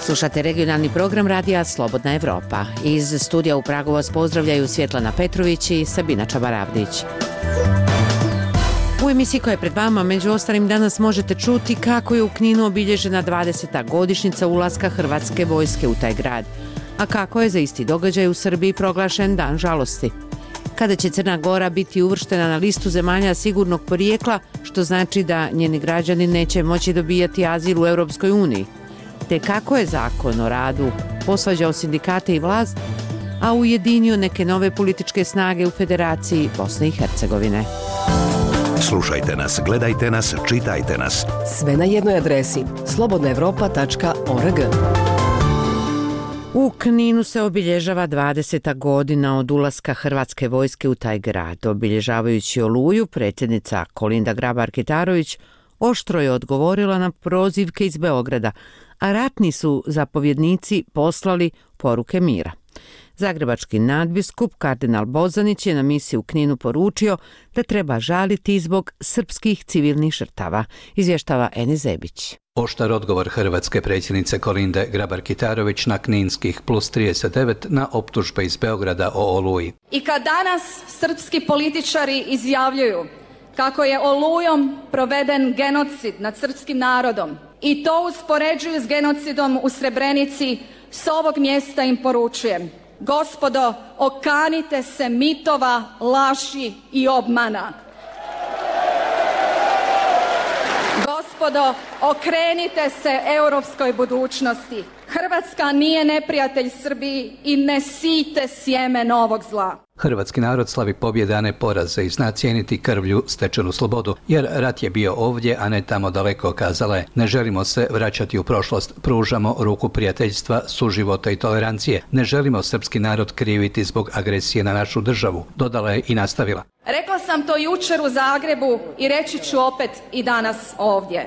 Slušate regionalni program radija Slobodna Evropa. Iz studija u Pragu vas pozdravljaju Svjetlana Petrović i Sabina Čabaravdić. U emisiji koja je pred vama, među ostalim, danas možete čuti kako je u Kninu obilježena 20. godišnjica ulaska Hrvatske vojske u taj grad, a kako je za isti događaj u Srbiji proglašen Dan žalosti. Kada će Crna Gora biti uvrštena na listu zemalja sigurnog porijekla, što znači da njeni građani neće moći dobijati azil u Europskoj uniji, te kako je zakon o radu posvađao sindikate i vlast, a ujedinio neke nove političke snage u Federaciji Bosne i Hercegovine. Slušajte nas, gledajte nas, čitajte nas. Sve na jednoj adresi slobodnaevropa.org. U Kninu se obilježava 20. godina od ulaska Hrvatske vojske u taj grad. Obilježavajući Oluju, predsjednica Kolinda Grabar-Kitarović oštro je odgovorila na prozivke iz Beograda, a ratni su zapovjednici poslali poruke mira. Zagrebački nadbiskup kardinal Bozanić je na misiji u Kninu poručio da treba žaliti zbog srpskih civilnih žrtava, izvještava Eni Zebić. Oštar odgovor hrvatske predsjednice Kolinde Grabar-Kitarović na kninskih +39 na optužbe iz Beograda o Oluji. I kad danas srpski političari izjavljuju kako je Olujom proveden genocid nad srpskim narodom i to uspoređuju s genocidom u Srebrenici, s ovog mjesta im poručujem: gospodo, okanite se mitova, laži i obmana. Gospodo, okrenite se europskoj budućnosti. Hrvatska nije neprijatelj Srbiji i ne sijte sjeme novog zla. Hrvatski narod slavi pobjede, a ne poraze, i zna cijeniti krvlju stečenu slobodu, jer rat je bio ovdje, a ne tamo daleko, kazala je. Ne želimo se vraćati u prošlost, pružamo ruku prijateljstva, suživota i tolerancije. Ne želimo srpski narod kriviti zbog agresije na našu državu, dodala je i nastavila. Rekla sam to jučer u Zagrebu i reći ću opet i danas ovdje.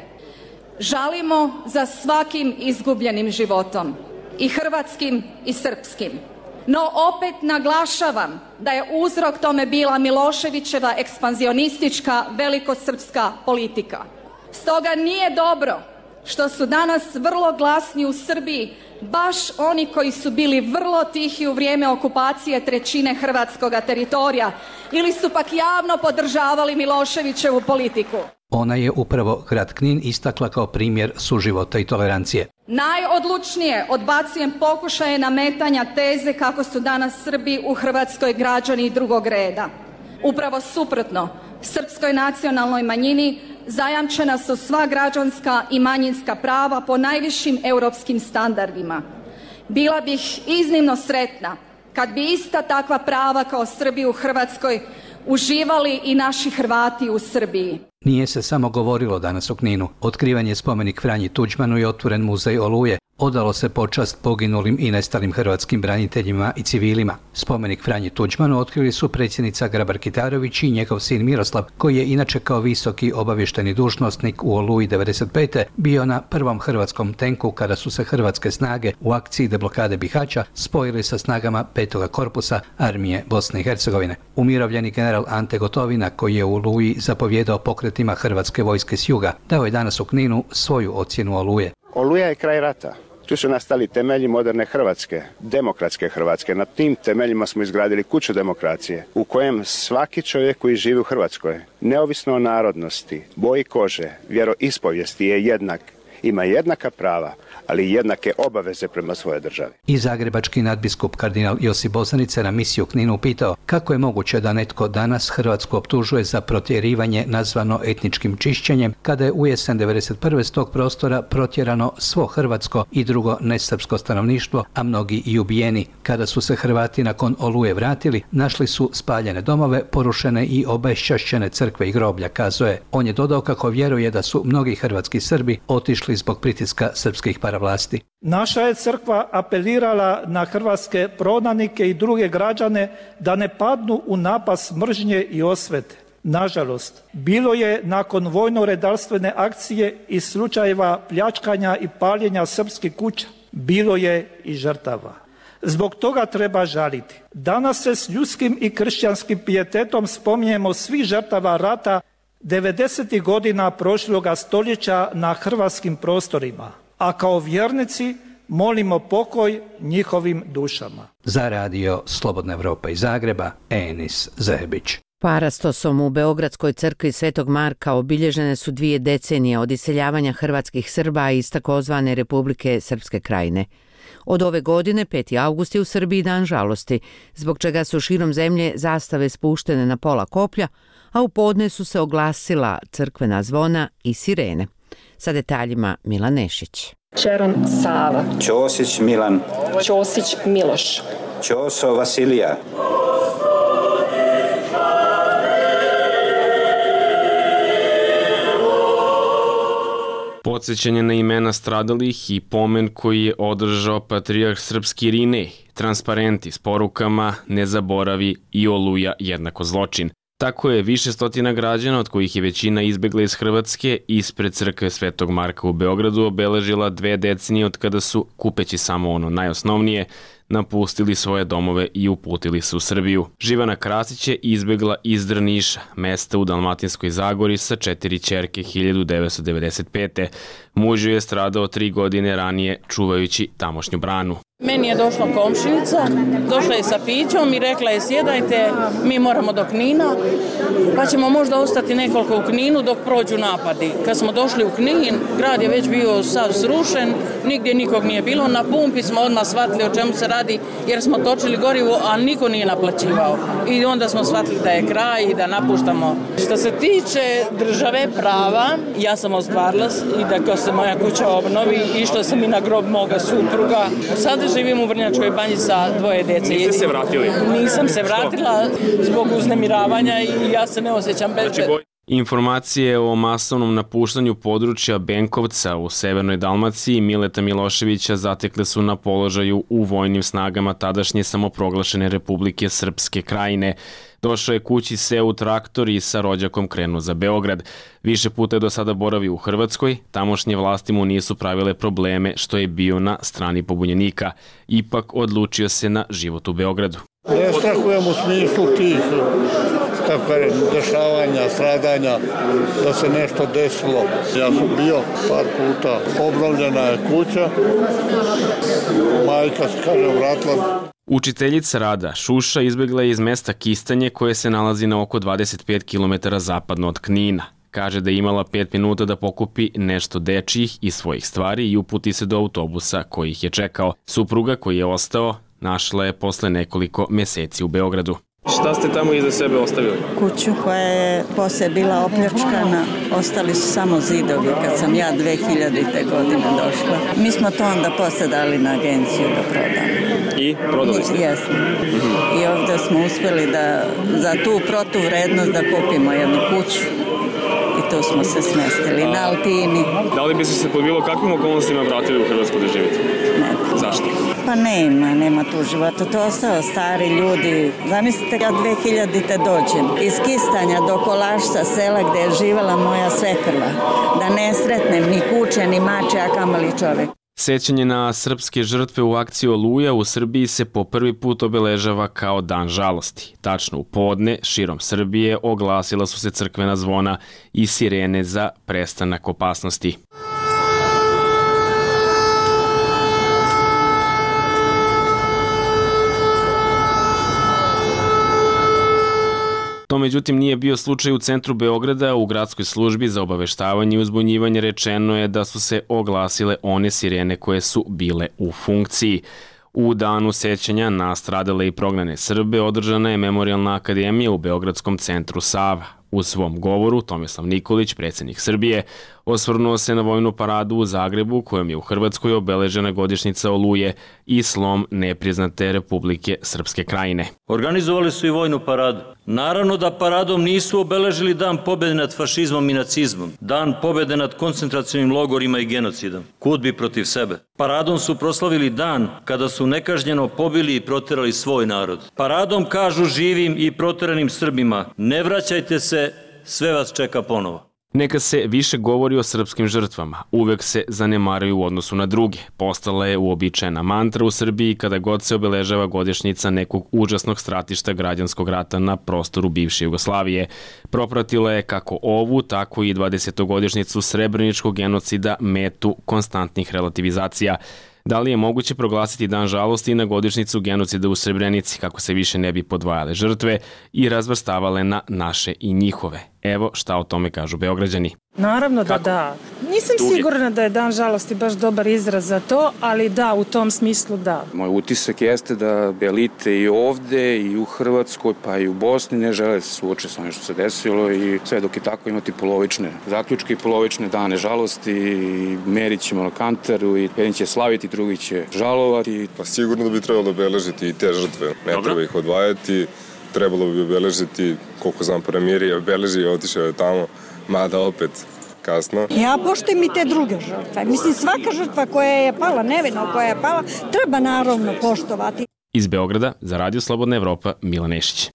Žalimo za svakim izgubljenim životom, i hrvatskim i srpskim. No opet naglašavam da je uzrok tome bila Miloševićeva ekspanzionistička velikosrpska politika. Stoga nije dobro što su danas vrlo glasni u Srbiji baš oni koji su bili vrlo tihi u vrijeme okupacije 1/3 hrvatskoga teritorija ili su pak javno podržavali Miloševićevu politiku. Ona je upravo grad Knin istakla kao primjer suživota i tolerancije. Najodlučnije odbacujem pokušaje nametanja teze kako su danas Srbi u Hrvatskoj građani drugog reda. Upravo suprotno, srpskoj nacionalnoj manjini zajamčena su sva građanska i manjinska prava po najvišim europskim standardima. Bila bih iznimno sretna kad bi ista takva prava kao Srbi u Hrvatskoj uživali i naši Hrvati u Srbiji. Nije se samo govorilo danas u Kninu. Otkrivan je spomenik Franji Tuđmanu i otvoren muzej Oluje. Odalo se počast poginulim i nestalim hrvatskim braniteljima i civilima. Spomenik Franji Tuđmanu otkrili su predsjednica Grabar-Kitarović i njegov sin Miroslav, koji je inače kao visoki obavješteni dužnosnik u Oluji 95. bio na prvom hrvatskom tenku kada su se hrvatske snage u akciji deblokade Bihaća spojili sa snagama 5. korpusa armije Bosne i Hercegovine. Umirovljeni general Ante Gotovina, koji je u Oluji zapovjedao pokretima hrvatske vojske s juga, dao je danas u Kninu svoju ocjenu Oluje. Oluja je kraj rata. Tu su nastali temelji moderne Hrvatske, demokratske Hrvatske. Na tim temeljima smo izgradili kuću demokracije u kojem svaki čovjek koji živi u Hrvatskoj, neovisno o narodnosti, boji kože, vjeroispovijesti, je jednak. Ima jednaka prava, ali i jednake obaveze prema svojoj državi. I zagrebački nadbiskup kardinal Josip Bozanić se na misiju u Kninu pitao kako je moguće da netko danas Hrvatsku optužuje za protjerivanje nazvano etničkim čišćenjem, kada je u jesen 1991. s tog prostora protjerano svo hrvatsko i drugo nesrpsko stanovništvo, a mnogi i ubijeni. Kada su se Hrvati nakon Oluje vratili, našli su spaljene domove, porušene i obešćašćene crkve i groblja, kazao je. On je dodao kako vjeruje da su mnogi hrvatski Srbi otišli zbog pritiska srpskih paravlasti. Naša je crkva apelirala na hrvatske prognanike i druge građane da ne padnu u napas mržnje i osvete. Nažalost, bilo je nakon vojno-redarstvene akcije i slučajeva pljačkanja i paljenja srpskih kuća. Bilo je i žrtava. Zbog toga treba žaliti. Danas se s ljudskim i kršćanskim pijetetom spominjemo svih žrtava rata 90. godina prošloga stoljeća na hrvatskim prostorima, a kao vjernici molimo pokoj njihovim dušama. Za radio Slobodna Evropa iz Zagreba, Enis Zebić. Parastosom u Beogradskoj crkvi Svetog Marka obilježene su 2 decenije od iseljavanja hrvatskih Srba iz takozvane Republike Srpske Krajine. Od ove godine 5. avgust je u Srbiji dan žalosti, zbog čega su širom zemlje zastave spuštene na pola koplja, a u podne su se oglasila crkvena zvona i sirene. Sa detaljima Milan Nešić. Čeron Sava. Ćosić Milan. Ćosić Miloš. Ćoso Vasilija. Podsjećanje na imena stradalih i pomen koji je održao patrijarh srpski Irinej, transparenti s porukama "Ne zaboravi" i "Oluja jednako zločin". Tako je više stotina građana, od kojih je većina izbegla iz Hrvatske, ispred crkve Svetog Marka u Beogradu obeležila 2 decenije od kada su, kupeći samo ono najosnovnije, napustili svoje domove i uputili se u Srbiju. Živana Krasić je izbegla iz Drniša, mesta u Dalmatinskoj Zagori, sa 4 ćerke 1995. Muž je stradao 3 godine ranije čuvajući tamošnju branu. Meni je došla komšinica, došla je sa pićom i rekla je: sjedajte, mi moramo do Knina, pa ćemo možda ostati nekoliko u Kninu dok prođu napadi. Kad smo došli u Knin, grad je već bio sav srušen, nigdje nikog nije bilo, na pumpi smo odmah shvatili o čemu se radi jer smo točili gorivo, ali niko nije naplaćivao. I onda smo shvatili da je kraj i da napuštamo. Što se tiče države prava, ja sam ostvarila i da kad se moja kuća obnovi, išla sam i na grob moga supruga. Sada živim u Vrnjačkoj Banji sa 2 djece. Niste se vratili? Nisam se vratila zbog uznemiravanja i ja se ne osjećam bezbedno. Informacije o masovnom napuštanju područja Benkovca u severnoj Dalmaciji Mileta Miloševića zatekle su na položaju u vojnim snagama tadašnje samoproglašene Republike Srpske Krajine. Došao je kući seo u traktor i sa rođakom krenuo za Beograd. Više puta je do sada boravio u Hrvatskoj, tamošnje vlasti mu nisu pravile probleme što je bio na strani pobunjenika. Ipak odlučio se na život u Beogradu. Ne strahujem u smislu tih dešavanja, stradanja, da se nešto desilo. Ja sam bio par puta, obnovljena je kuća, majka se vratila. Učiteljica rada Šuša izbjegla je iz mesta Kistanje koje se nalazi na oko 25 km zapadno od Knina. Kaže da je imala 5 minuta da pokupi nešto dečjih i svojih stvari i uputi se do autobusa koji ih je čekao. Supruga koji je ostao našla je posle nekoliko meseci u Beogradu. Šta ste tamo iza sebe ostavili? Kuću koja je poslije bila opljačkana, ostali su samo zidovi kad sam ja 2000. godine došla. Mi smo to onda poslije dali na agenciju da prodamo. I prodali ste? Jesmo. I ovdje smo uspjeli da za tu protuvrednost da kupimo jednu kuću. I tu smo se smestili na Altini. Da li bi se pod bilo kakvim okolnostima vratili u Hrvatsku da živite? Ne. Zašto? Pa nema tu života. To ostao stari ljudi. Zamislite kad 2000. dođem iz Kistanja do Kolašca, sela gdje je živjela moja svekrva. Da ne sretnem ni kuće, ni mače, a kamoli čovjek. Sećanje na srpske žrtve u akciji Oluja u Srbiji se po prvi put obeležava kao dan žalosti. Tačno u podne, širom Srbije, oglasila su se crkvena zvona i sirene za prestanak opasnosti. To međutim nije bio slučaj u centru Beograda. U gradskoj službi za obaveštavanje i uzbunjivanje rečeno je da su se oglasile one sirene koje su bile u funkciji. U danu sećanja na stradale i prognane Srbe održana je Memorijalna akademija u Beogradskom centru Sava. U svom govoru Tomislav Nikolić, predsjednik Srbije, osvrnuo se na vojnu paradu u Zagrebu kojom je u Hrvatskoj obeležena godišnjica Oluje i slom nepriznate Republike Srpske Krajine. Organizovali su i vojnu paradu. Naravno da paradom nisu obeležili dan pobjede nad fašizmom i nacizmom, dan pobjede nad koncentracionim logorima i genocidom. Kud bi protiv sebe. Paradom su proslavili dan kada su nekažnjeno pobili i proterali svoj narod. Paradom kažu živim i proteranim Srbima: ne vraćajte se, sve vas čeka ponovo. Neka se više govori o srpskim žrtvama, uvek se zanemaruju u odnosu na druge. Postala je uobičajena mantra u Srbiji kada god se obeležava godišnjica nekog užasnog stratišta građanskog rata na prostoru bivše Jugoslavije. Propratila je kako ovu, tako i 20. godišnjicu srebreničkog genocida metu konstantnih relativizacija. Da li je moguće proglasiti dan žalosti i na godišnjicu genocida u Srebrenici, kako se više ne bi podvajale žrtve i razvrstavale na naše i njihove? Evo šta o tome kažu Beograđani. Naravno da da. Nisam sigurna da je dan žalosti baš dobar izraz za to, ali da, u tom smislu da. Moj utisak jeste da elite i ovde i u Hrvatskoj pa i u Bosni ne žele se suoče sa onim što se desilo i sve dok je tako imati polovične zaključke i polovične dane žalosti i merit ćemo na kantaru i jedan će slaviti, drugi će žalovati. Pa sigurno da bi trebalo obeležiti i te žrtve. Ne treba ih odvajati, trebalo bi obeležiti, koliko znam premijer je obeležio i otišao je tamo, mada opet kasno. Ja poštujem i te druge žrtve. Mislim, svaka žrtva koja je pala, nevino koja je pala, treba naravno poštovati. Iz Beograda za Radio Slobodna Evropa, Milan Nešić.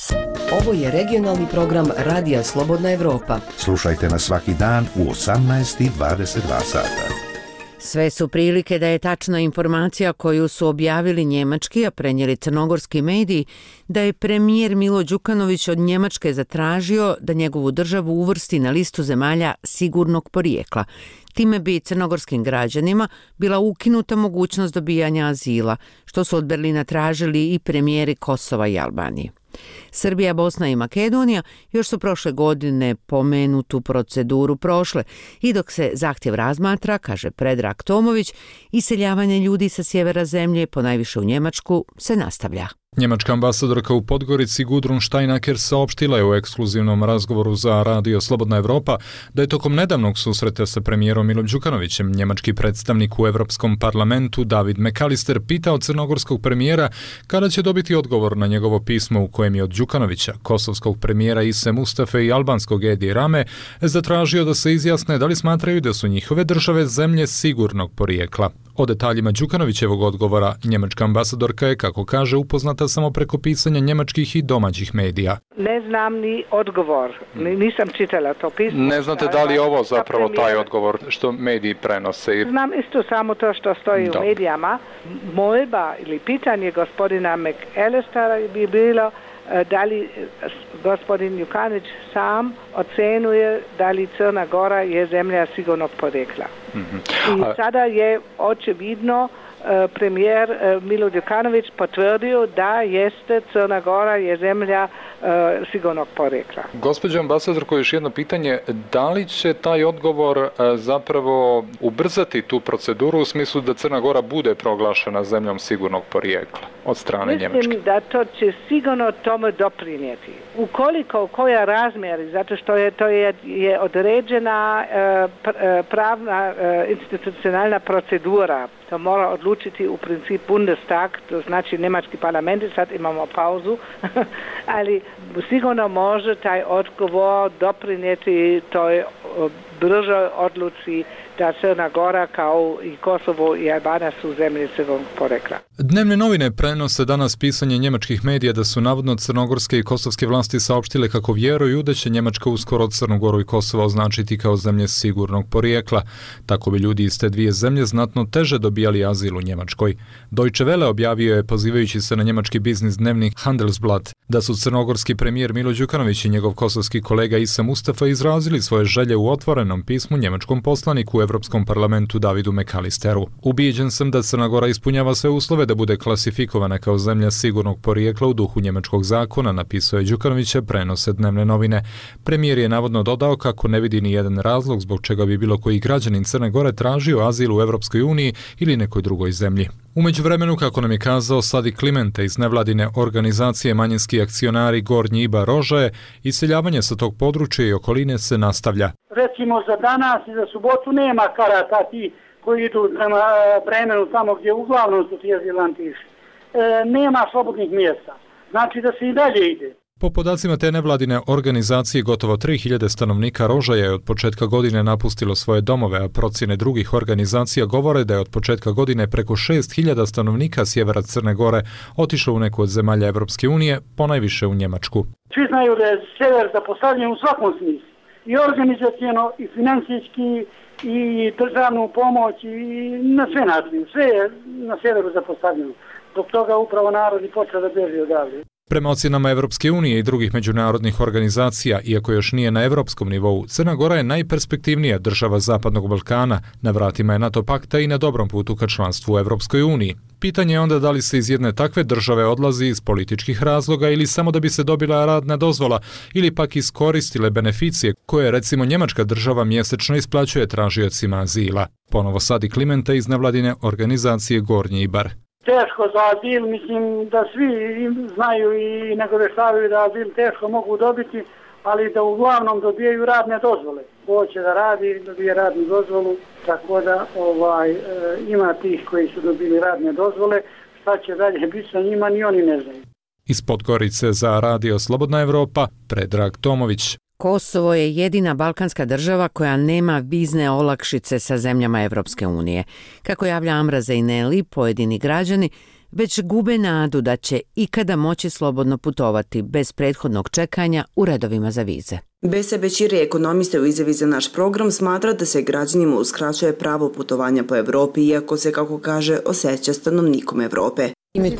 Ovo je regionalni program Radija Slobodna Evropa. Slušajte nas svaki dan u 18:22 sata. Sve su prilike da je tačna informacija koju su objavili njemački, a prenijeli crnogorski mediji, da je premijer Milo Đukanović od Njemačke zatražio da njegovu državu uvrsti na listu zemalja sigurnog porijekla. Time bi crnogorskim građanima bila ukinuta mogućnost dobijanja azila, što su od Berlina tražili i premijeri Kosova i Albanije. Srbija, Bosna i Makedonija još su prošle godine pomenutu proceduru prošle i dok se zahtjev razmatra, kaže Predrag Tomović, iseljavanje ljudi sa sjevera zemlje, ponajviše u Njemačku, se nastavlja. Njemačka ambasadorka u Podgorici Gudrun Steinaker saopštila je u ekskluzivnom razgovoru za Radio Slobodna Evropa da je tokom nedavnog susreta sa premijerom Milom Đukanovićem njemački predstavnik u Evropskom parlamentu David McAllister pitao crnogorskog premijera kada će dobiti odgovor na njegovo pismo u kojem je od Đukanovića, kosovskog premijera Ise Mustafe i albanskog Edi Rame zatražio da se izjasne da li smatraju da su njihove države zemlje sigurnog porijekla. O detaljima Đukanovićevog odgovora njemačka ambasadorka je, kako kaže, upoznata samo preko pisanja njemačkih i domaćih medija. Ne znam ni odgovor, nisam čitala to pismo. Ne znate da li je ovo zapravo taj odgovor što mediji prenose? Znam isto samo to što stoji u medijama. Molba ili pitanje gospodina McAllistera bi bilo da li gospodin Đukanović sam ocenuje da li Crna Gora je zemlja sigurnog porijekla. I sada je očevidno premijer Milo Đukanović potvrdio da jeste Crna Gora je zemlja sigurnog porijekla. Gospođo ambasadorko, još jedno pitanje, da li će taj odgovor zapravo ubrzati tu proceduru u smislu da Crna Gora bude proglašena zemljom sigurnog porijekla od strane Njemačke? Mislim da to će sigurno tome doprinijeti. Ukoliko koja razmjeri, zato što je određena pravna institucionalna procedura, to mora odlučiti u principu Bundestag, to znači njemački parlament, sad imamo pauzu, ali sigurno može taj odgovor doprinijeti toj bržoj odluci da Crna Gora kao i Kosovo i Albanija su zemlje sigurnog porijekla. Dnevne novine prenose danas pisanje njemačkih medija da su navodno crnogorske i kosovske vlasti saopštile kako vjeruju da će Njemačka uskoro Crnu Goru i Kosovo označiti kao zemlje sigurnog porijekla. Tako bi ljudi iz te dvije zemlje znatno teže dobijali azil u Njemačkoj. Deutsche Welle objavio je, pozivajući se na njemački biznis dnevnik Handelsblatt, da su crnogorski premijer Milo Đukanović i njegov kosovski kolega Ise Mustafa izrazili svoje želje u otvorenom pismu njemačkom poslaniku u Evropskom parlamentu Davidu McAllisteru. Ubijeđen sam da Crna Gora ispunjava sve uslove da bude klasifikovana kao zemlja sigurnog porijekla u duhu njemačkog zakona, napisao je Đukanovića, prenose dnevne novine. Premijer je navodno dodao kako ne vidi ni jedan razlog zbog čega bi bilo koji građanin Crne Gore tražio azil u Evropskoj uniji ili nekoj drugoj zemlji. U međuvremenu, kako nam je kazao Sadi Klimente iz nevladine organizacije Manjinski akcionari Gornji Ibar Rožaje, iseljavanje sa tog područja i okoline se nastavlja. Recimo za danas i za subotu nema karata ti koji idu prema Bremenu tamo gdje uglavnom su ti azilanti išli. Nema slobodnih mjesta. Znači da se i dalje ide. Po podacima te nevladine organizacije, gotovo 3000 stanovnika Rožaja je od početka godine napustilo svoje domove, a procjene drugih organizacija govore da je od početka godine preko 6000 stanovnika sjevera Crne Gore otišlo u neku od zemalja Evropske unije, ponajviše u Njemačku. Svi znaju da je sever zapostavljen u svakom smislu. I organizacijeno, i financijski, i državnu pomoć, i na sve načine. Sve je na severu zapostavljeno. Dok toga upravo narod i počeo da beži odavde. Prema ocjenama Evropske unije i drugih međunarodnih organizacija, iako još nije na evropskom nivou, Crna Gora je najperspektivnija država Zapadnog Balkana, na vratima je NATO pakta i na dobrom putu ka članstvu u Evropskoj uniji. Pitanje je onda da li se iz jedne takve države odlazi iz političkih razloga ili samo da bi se dobila radna dozvola ili pak iskoristile beneficije koje recimo njemačka država mjesečno isplaćuje tražiocima azila. Ponovo Sadi Klimenta iz nevladine organizacije Gornji Ibar. Teško za azil, mislim da svi znaju i nagoveštavaju da azil teško mogu dobiti, ali da uglavnom dobijaju radne dozvole. Ko će da radi, dobije radnu dozvolu, tako da ima tih koji su dobili radne dozvole, šta će dalje biti sa njima, ni oni ne znaju. Iz Podgorice za Radio Slobodna Evropa, Predrag Tomović. Kosovo je jedina balkanska država koja nema vizne olakšice sa zemljama Evropske unije. Kako javlja Amra Zejneli, pojedini građani već gube nadu da će ikada moći slobodno putovati bez prethodnog čekanja u redovima za vize. Bese Bećiri, ekonomiste u izjavi za naš program, smatra da se građanima uskraćuje pravo putovanja po Evropi, iako se, kako kaže, osjeća stanovnikom Evrope.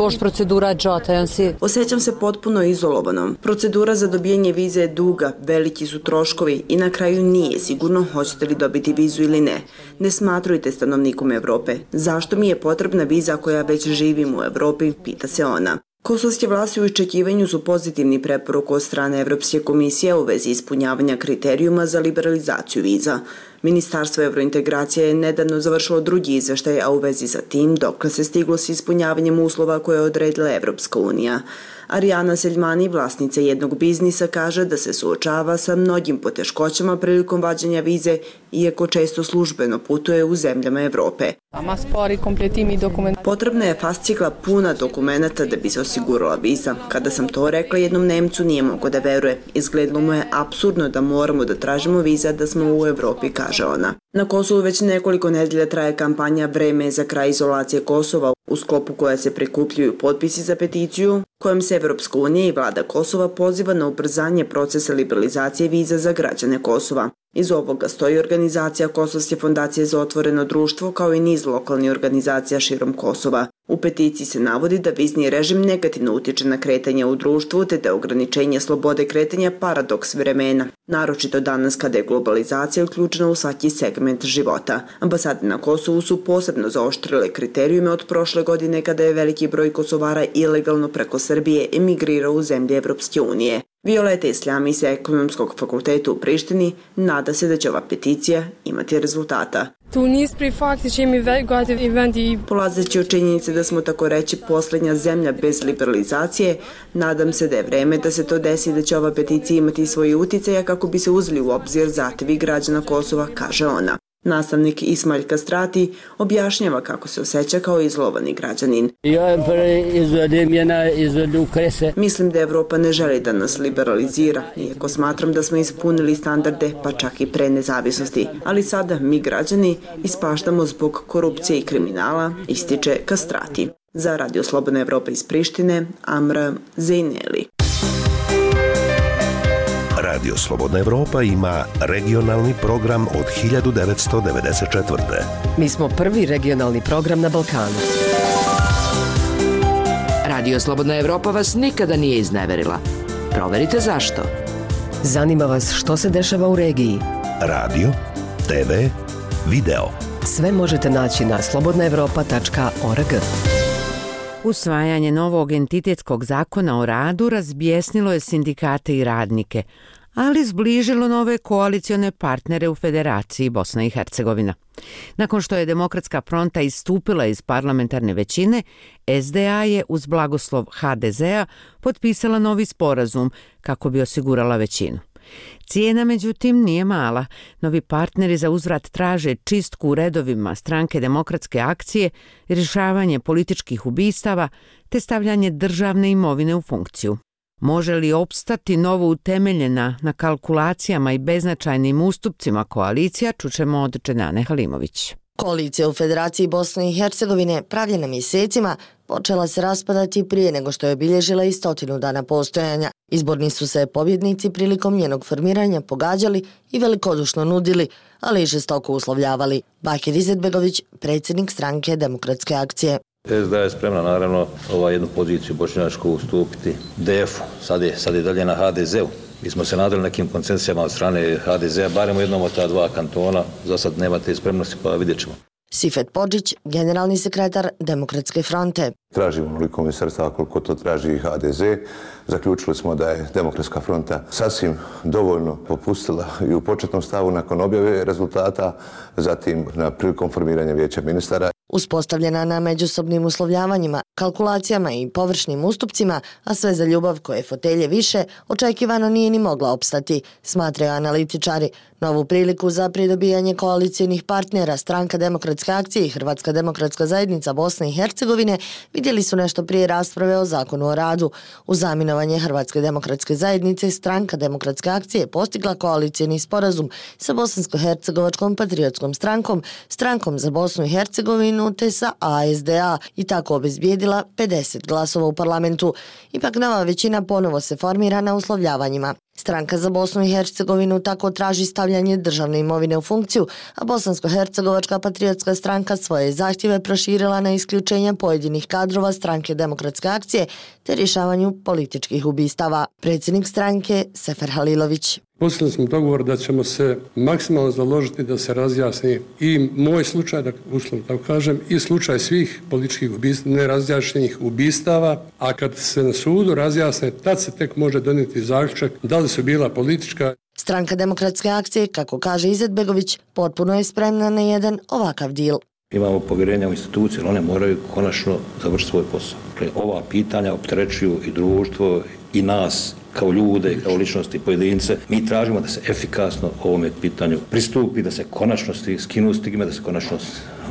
Osjećam se potpuno izolovanom. Procedura za dobijanje vize je duga, veliki su troškovi i na kraju nije sigurno hoćete li dobiti vizu ili ne. Ne smatrujte stanovnikom Evrope. Zašto mi je potrebna viza ako ja već živim u Evropi, pita se ona. Kosovske vlasti u iščekivanju su pozitivni preporuku od strane Evropske komisije u vezi ispunjavanja kriterijuma za liberalizaciju viza. Ministarstvo evrointegracije je nedavno završilo drugi izveštaj, a u vezi sa tim dokle se stiglo s ispunjavanjem uslova koje je odredila Evropska unija. Arijana Seljmani, vlasnica jednog biznisa, kaže da se suočava sa mnogim poteškoćama prilikom vađenja vize, iako često službeno putuje u zemljama Evrope. Potrebna je fascikla puna dokumenata da bi se osigurala viza. Kada sam to rekla jednom Nemcu, nije mogo da veruje. Izgledalo mu je apsurdno da moramo da tražimo viza da smo u Evropi, kaže ona. Na Kosovu već nekoliko nedelja traje kampanja Vreme za kraj izolacije Kosova, u sklopu koja se prikupljaju potpisi za peticiju, kojom se Evropska unija i vlada Kosova poziva na ubrzanje procesa liberalizacije viza za građane Kosova. Iz ovoga stoji organizacija Kosovske fondacije za otvoreno društvo, kao i niz lokalnih organizacija širom Kosova. U peticiji se navodi da vizni režim negativno utiče na kretanje u društvu, te da ograničenje slobode kretanja paradoks vremena, naročito danas kada je globalizacija uključena u svaki segment života. Ambasade na Kosovu su posebno zaoštrile kriterijume od prošle godine kada je veliki broj Kosovara ilegalno preko Srbije emigrirao u zemlje Evropske unije. Violeta Islami sa Ekonomskog fakulteta u Prištini nada se da će ova peticija imati rezultata. Polazeći od činjenice da smo tako reći posljednja zemlja bez liberalizacije, nadam se da je vreme da se to desi i da će ova peticija imati svoje uticaje kako bi se uzeli u obzir zahtevi građana Kosova, kaže ona. Nastavnik Ismail Kastrati objašnjava kako se osjeća kao izlovani građanin. Mislim da Evropa ne želi da nas liberalizira, iako smatram da smo ispunili standarde, pa čak i pre nezavisnosti. Ali sada mi građani ispaštamo zbog korupcije i kriminala, ističe Kastrati. Za Radio Slobodna Evropa iz Prištine, Amra Zejneli. Radio Slobodna Evropa ima regionalni program od 1994. Mi smo prvi regionalni program na Balkanu. Radio Slobodna Evropa vas nikada nije izneverila. Proverite zašto. Zanima vas što se dešava u regiji. Radio, TV, video. Sve možete naći na slobodnaevropa.org. Usvajanje novog entitetskog zakona o radu razbjesnilo je sindikate i radnike, ali zbližilo nove koalicione partnere u Federaciji Bosna i Hercegovina. Nakon što je Demokratska fronta istupila iz parlamentarne većine, SDA je uz blagoslov HDZ-a potpisala novi sporazum kako bi osigurala većinu. Cijena, međutim, nije mala. Novi partneri za uzvrat traže čistku u redovima stranke Demokratske akcije, rješavanje političkih ubistava te stavljanje državne imovine u funkciju. Može li opstati novo utemeljena na kalkulacijama i beznačajnim ustupcima koalicija, čućemo od Dženane Halimović. Koalicija u Federaciji Bosne i Hercegovine, pravljena mjesecima, počela se raspadati prije nego što je obilježila i 100 dana postojanja. Izborni su se pobjednici prilikom njenog formiranja pogađali i velikodušno nudili, ali i žestoko uslovljavali. Bakir Izetbegović, predsjednik stranke Demokratske akcije. SDA je spremna naravno jednu poziciju bošnjačku ustupiti DF-u, sad je dalje na HDZ-u. Mi smo se nadali nekim koncesijama od strane HDZ-a, barem u jednom od ta dva kantona, za sad nema te spremnosti pa vidjet ćemo. Sifet Podžić, generalni sekretar Demokratske fronte. Tražimo onoliko ministarstva koliko to traži i HDZ. Zaključili smo da je Demokratska fronta sasvim dovoljno popustila i u početnom stavu nakon objave rezultata, zatim prilikom formiranja vijeća ministara. Uspostavljena na međusobnim uslovljavanjima, kalkulacijama i površnim ustupcima, a sve za ljubav koje fotelje više, očekivano nije ni mogla opstati, smatraju analitičari. Novu priliku za pridobijanje koalicijnih partnera Stranka demokratske akcije i Hrvatska demokratska zajednica Bosne i Hercegovine vidjeli su nešto prije rasprave o zakonu o radu. Uz zaminovanje Hrvatske demokratske zajednice, Stranka demokratske akcije postigla koalicijni sporazum sa Bosansko-hercegovačkom patriotskom strankom, Strankom za Bosnu i Hercegovinu te sa ASDA i tako obezbijedila 50 glasova u parlamentu. Ipak nova većina ponovo se formira na uslovljavanjima. Stranka za Bosnu i Hercegovinu tako traži stavljanje državne imovine u funkciju, a Bosansko-hercegovačka patriotska stranka svoje zahtjeve proširila na isključenje pojedinih kadrova Stranke demokratske akcije te rješavanju političkih ubistava. Predsjednik stranke Sefer Halilović. Postigli smo dogovor da ćemo se maksimalno založiti da se razjasni i moj slučaj, da uslovno tako kažem, i slučaj svih političkih nerazjašnjenih ubistava, a kad se na sudu razjasne, tad se tek može donijeti zaključak da li su bila politička. Stranka demokratske akcije, kako kaže Izetbegović, potpuno je spremna na jedan ovakav dil. Imamo povjerenja u institucije, one moraju konačno završiti svoj posao. Dakle, ova pitanja opterećuju i društvo i nas kao ljude, kao ličnosti, pojedince. Mi tražimo da se efikasno ovome pitanju pristupi, da se konačno skinu stigme, da se konačno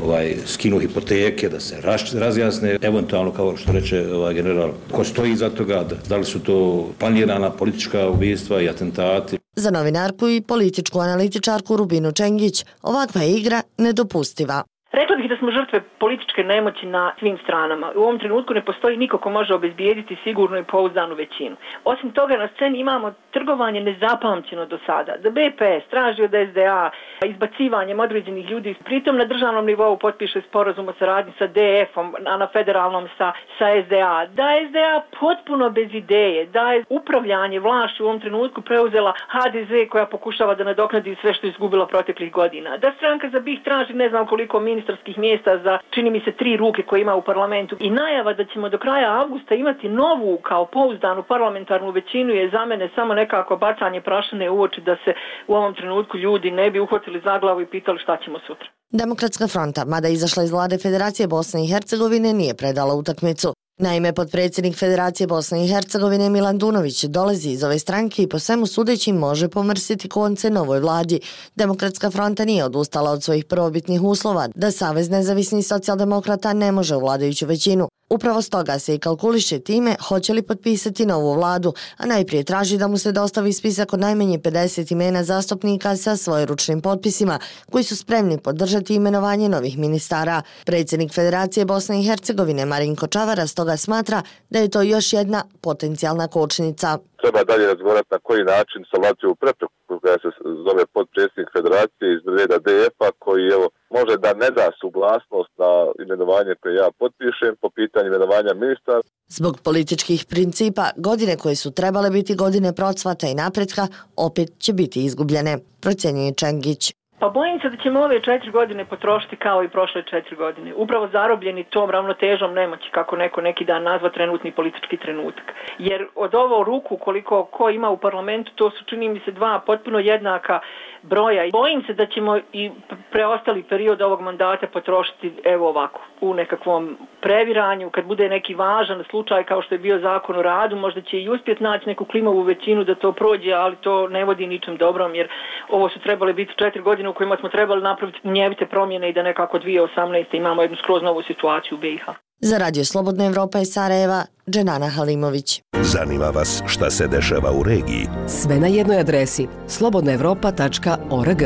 skinu hipoteke, da se razjasne, eventualno kao što reče general, ko stoji iza toga, da li su to planirana politička ubistva i atentati. Za novinarku i političku analitičarku Rubinu Čengić ovakva je igra nedopustiva. Rekla bih da smo žrtve političke nemoći na svim stranama. U ovom trenutku ne postoji niko ko može obezbijediti sigurnu i pouzdanu većinu. Osim toga, na sceni imamo trgovanje nezapamćeno do sada. Da BPS traži od SDA izbacivanjem određenih ljudi, pritom na državnom nivou potpiše sporazum o saradnji sa DF-om, a na federalnom sa SDA. Da je SDA potpuno bez ideje, da je upravljanje vlašću u ovom trenutku preuzela HDZ koja pokušava da nadoknadi sve što je izgubila proteklih godina. Da Stranka za BiH traži ne znam koliko ministarskih mjesta za, čini mi se, 3 ruke koje ima u parlamentu. I najava da ćemo do kraja avgusta imati novu kao pouzdanu parlamentarnu većinu je za mene samo nekako bacanje prašine u oči da se u ovom trenutku ljudi ne bi uhvatili za glavu i pitali šta ćemo sutra. Demokratska fronta, mada izašla iz vlade Federacije Bosne i Hercegovine, nije predala utakmicu. Naime, potpredsjednik Federacije Bosne i Hercegovine Milan Dunović dolazi iz ove stranke i po svemu sudeći može pomrsiti konce novoj vladi. Demokratska fronta nije odustala od svojih prvobitnih uslova da Savez nezavisnih socijaldemokrata ne može u vladajuću većinu. Upravo stoga se i kalkuliše time hoće li potpisati novu vladu, a najprije traži da mu se dostavi spisak od najmanje 50 imena zastupnika sa svojeručnim potpisima, koji su spremni podržati imenovanje novih ministara. Predsjednik Federacije Bosne i Hercegovine Marinko Čavara stoga smatra da je to još jedna potencijalna kočnica. Treba dalje razgovarati na koji način savladati ovu prepreku koja se zove potpredsjednik Federacije iz reda DF-a koji može da ne da suglasnost na imenovanje koje ja potpišem po pitanju imenovanja ministra. Zbog političkih principa, godine koje su trebale biti godine procvata i napretka opet će biti izgubljene, procjenjuje Čengić. Pa bojim se da ćemo ove 4 godine potrošiti kao i prošle 4 godine. Upravo zarobljeni tom ravnotežom nemoći, kako neko neki dan nazva trenutni politički trenutak. Jer od ovo ruku koliko ko ima u parlamentu, to su čini mi se 2 potpuno jednaka broja. Bojim se da ćemo i preostali period ovog mandata potrošiti ovako, u nekakvom previranju, kad bude neki važan slučaj kao što je bio zakon o radu, možda će i uspjeti naći neku klimovu većinu da to prođe, ali to ne vodi ničem dobrom, jer ovo su trebale biti 4 godine u kojima smo trebali napraviti njevite promjene i da nekako 2018. imamo jednu skroz novu situaciju u BiH. Za Radio Slobodna Evropa iz Sarajeva, Dženana Halimović. Zanima vas šta se dešava u regiji? Sve na jednoj adresi slobodnaevropa.org.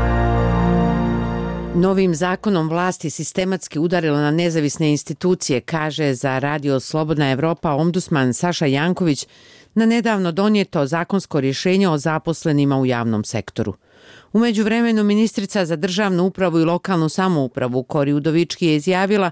Novim zakonom vlasti sistematski udarila na nezavisne institucije, kaže za Radio Slobodna Evropa ombudsman Saša Janković na nedavno donijeto zakonsko rješenje o zaposlenima u javnom sektoru. U međuvremenu ministrica za državnu upravu i lokalnu samoupravu Kori Udovički je izjavila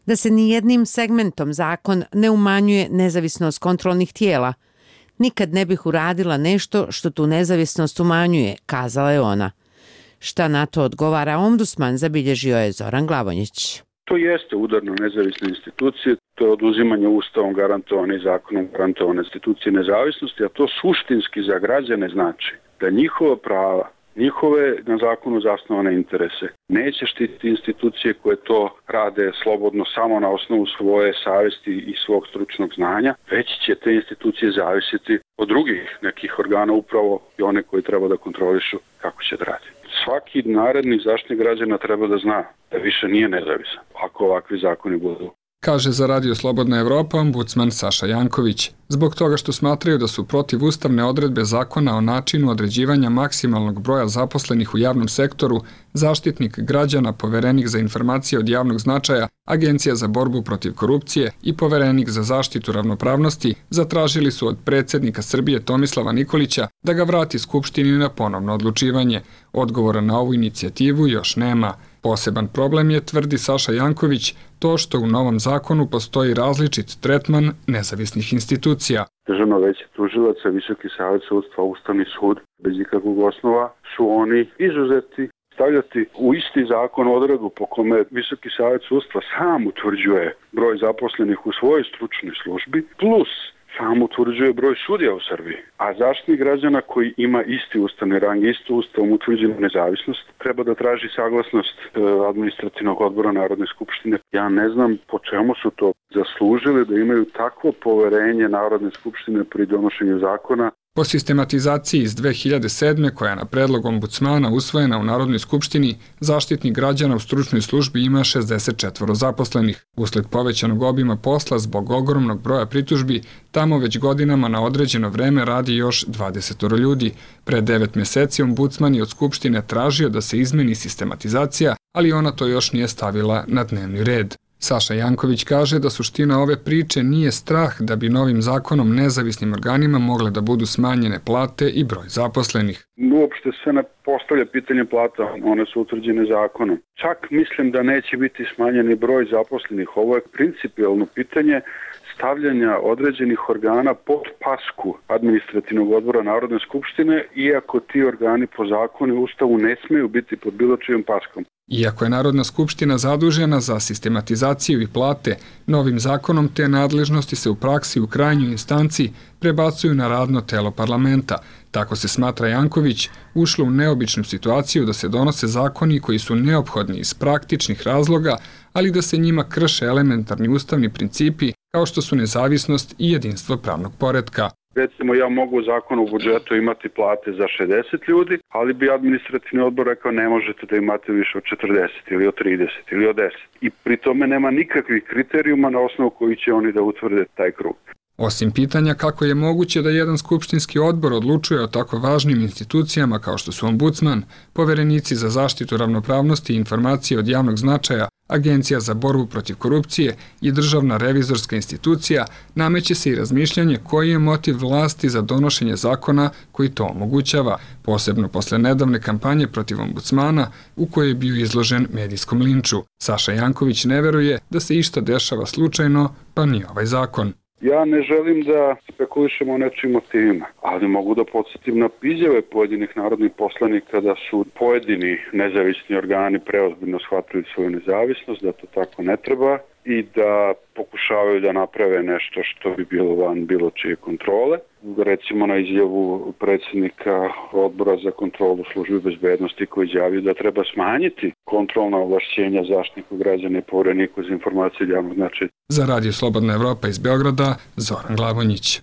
da se nijednim segmentom zakon ne umanjuje nezavisnost kontrolnih tijela. Nikad ne bih uradila nešto što tu nezavisnost umanjuje, kazala je ona. Šta na to odgovara ombudsman, zabilježio je Zoran Glavonjić. To jeste udar na nezavisne institucije, to je oduzimanje ustavom garantovane i zakonom garantovane institucije nezavisnosti, a to suštinski za građane znači da njihova prava, njihove na zakonu zasnovane interese neće štititi institucije koje to rade slobodno samo na osnovu svoje savesti i svog stručnog znanja, već će te institucije zavisiti od drugih nekih organa, upravo i one koji treba da kontrolišu kako će da radi. Svaki naredni zaštitnik građana treba da zna da više nije nezavisan ako ovakvi zakoni budu. Kaže za Radio Slobodna Evropa ombudsman Saša Janković, zbog toga što smatraju da su protiv ustavne odredbe zakona o načinu određivanja maksimalnog broja zaposlenih u javnom sektoru, Zaštitnik građana, Poverenik za informacije od javnog značaja, Agencija za borbu protiv korupcije i Poverenik za zaštitu ravnopravnosti zatražili su od predsjednika Srbije Tomislava Nikolića da ga vrati Skupštini na ponovno odlučivanje. Odgovora na ovu inicijativu još nema. Poseban problem je, tvrdi Saša Janković, to što u novom zakonu postoji različit tretman nezavisnih institucija. Državno veće tužilaca, Visoki savet sudstva, Ustavni sud, bez ikakvog osnova su oni izuzeti. Stavljati u isti zakon odredbu po kome Visoki savet sudstva sam utvrđuje broj zaposlenih u svojoj stručnoj službi, plus sam utvrđuje broj sudija u Srbiji. A zaštitnik građana koji ima isti ustavni rang, istu ustavom utvrđenu nezavisnost, treba da traži saglasnost administrativnog odbora Narodne skupštine. Ja ne znam po čemu su to zaslužili da imaju takvo poverenje Narodne skupštine pri donošenju zakona. Po sistematizaciji iz 2007. koja je na predlog ombudsmana usvojena u Narodnoj skupštini, zaštitnik građana u stručnoj službi ima 64 zaposlenih. Usled povećanog obima posla zbog ogromnog broja pritužbi, tamo već godinama na određeno vreme radi još 20 ljudi. Pre 9 mjeseci ombudsman je od skupštine tražio da se izmeni sistematizacija, ali ona to još nije stavila na dnevni red. Saša Janković kaže da suština ove priče nije strah da bi novim zakonom nezavisnim organima mogle da budu smanjene plate i broj zaposlenih. Uopšte se ne postavlja pitanje plata, one su utvrđene zakonom. Čak mislim da neće biti smanjeni broj zaposlenih. Ovo je principijelno pitanje stavljanja određenih organa pod pasku administrativnog odbora Narodne skupštine, iako ti organi po zakonu i ustavu ne smeju biti pod bilo čijom paskom. Iako je Narodna skupština zadužena za sistematizaciju i plate, novim zakonom te nadležnosti se u praksi u krajnjoj instanci prebacuju na radno telo parlamenta. Tako se, smatra Janković, ušlo u neobičnu situaciju da se donose zakoni koji su neophodni iz praktičnih razloga, ali da se njima krše elementarni ustavni principi kao što su nezavisnost i jedinstvo pravnog poretka. Recimo, ja mogu u zakonu o budžetu imati plate za 60 ljudi, ali bi administrativni odbor rekao ne možete da imate više od 40 ili od 30 ili od 10. I pri tome nema nikakvih kriterijuma na osnovu koji će oni da utvrde taj krug. Osim pitanja kako je moguće da jedan skupštinski odbor odlučuje o tako važnim institucijama kao što su ombudsman, Poverenici za zaštitu ravnopravnosti i informacije od javnog značaja, Agencija za borbu protiv korupcije i Državna revizorska institucija, nameće se i razmišljanje koji je motiv vlasti za donošenje zakona koji to omogućava, posebno posle nedavne kampanje protiv ombudsmana u kojoj je bio izložen medijskom linču. Saša Janković ne veruje da se išta dešava slučajno, pa ni ovaj zakon. Ja ne želim da spekulišem o nečim motivima, ali mogu da podsjetim na izjave pojedinih narodnih poslanika da su pojedini nezavisni organi preozbiljno shvatili svoju nezavisnost, da to tako ne treba i da pokušavaju da naprave nešto što bi bilo van bilo čije kontrole. Recimo na izjavu predsjednika odbora za kontrolu službe bezbednosti koji izjavio da treba smanjiti kontrolna ovlašćenja zaštitniku građana i Povereniku za informacije od javnog značaja. Za Radio Slobodna Evropa iz Beograda, Zoran Glavonjić.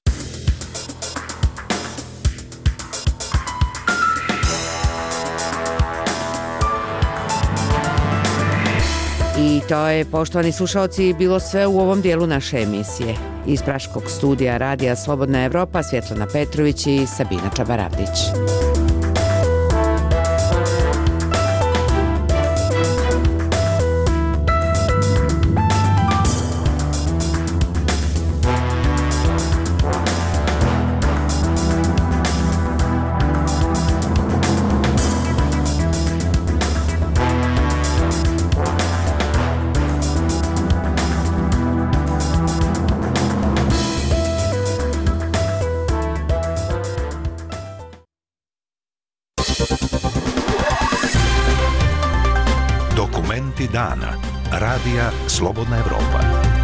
I to je, poštovani slušalci, bilo sve u ovom dijelu naše emisije. Iz Praškog studija Radija Slobodna Evropa, Svjetlana Petrović i Sabina Čabaravdić. Dokumenti dana. Radija Slobodna Evropa.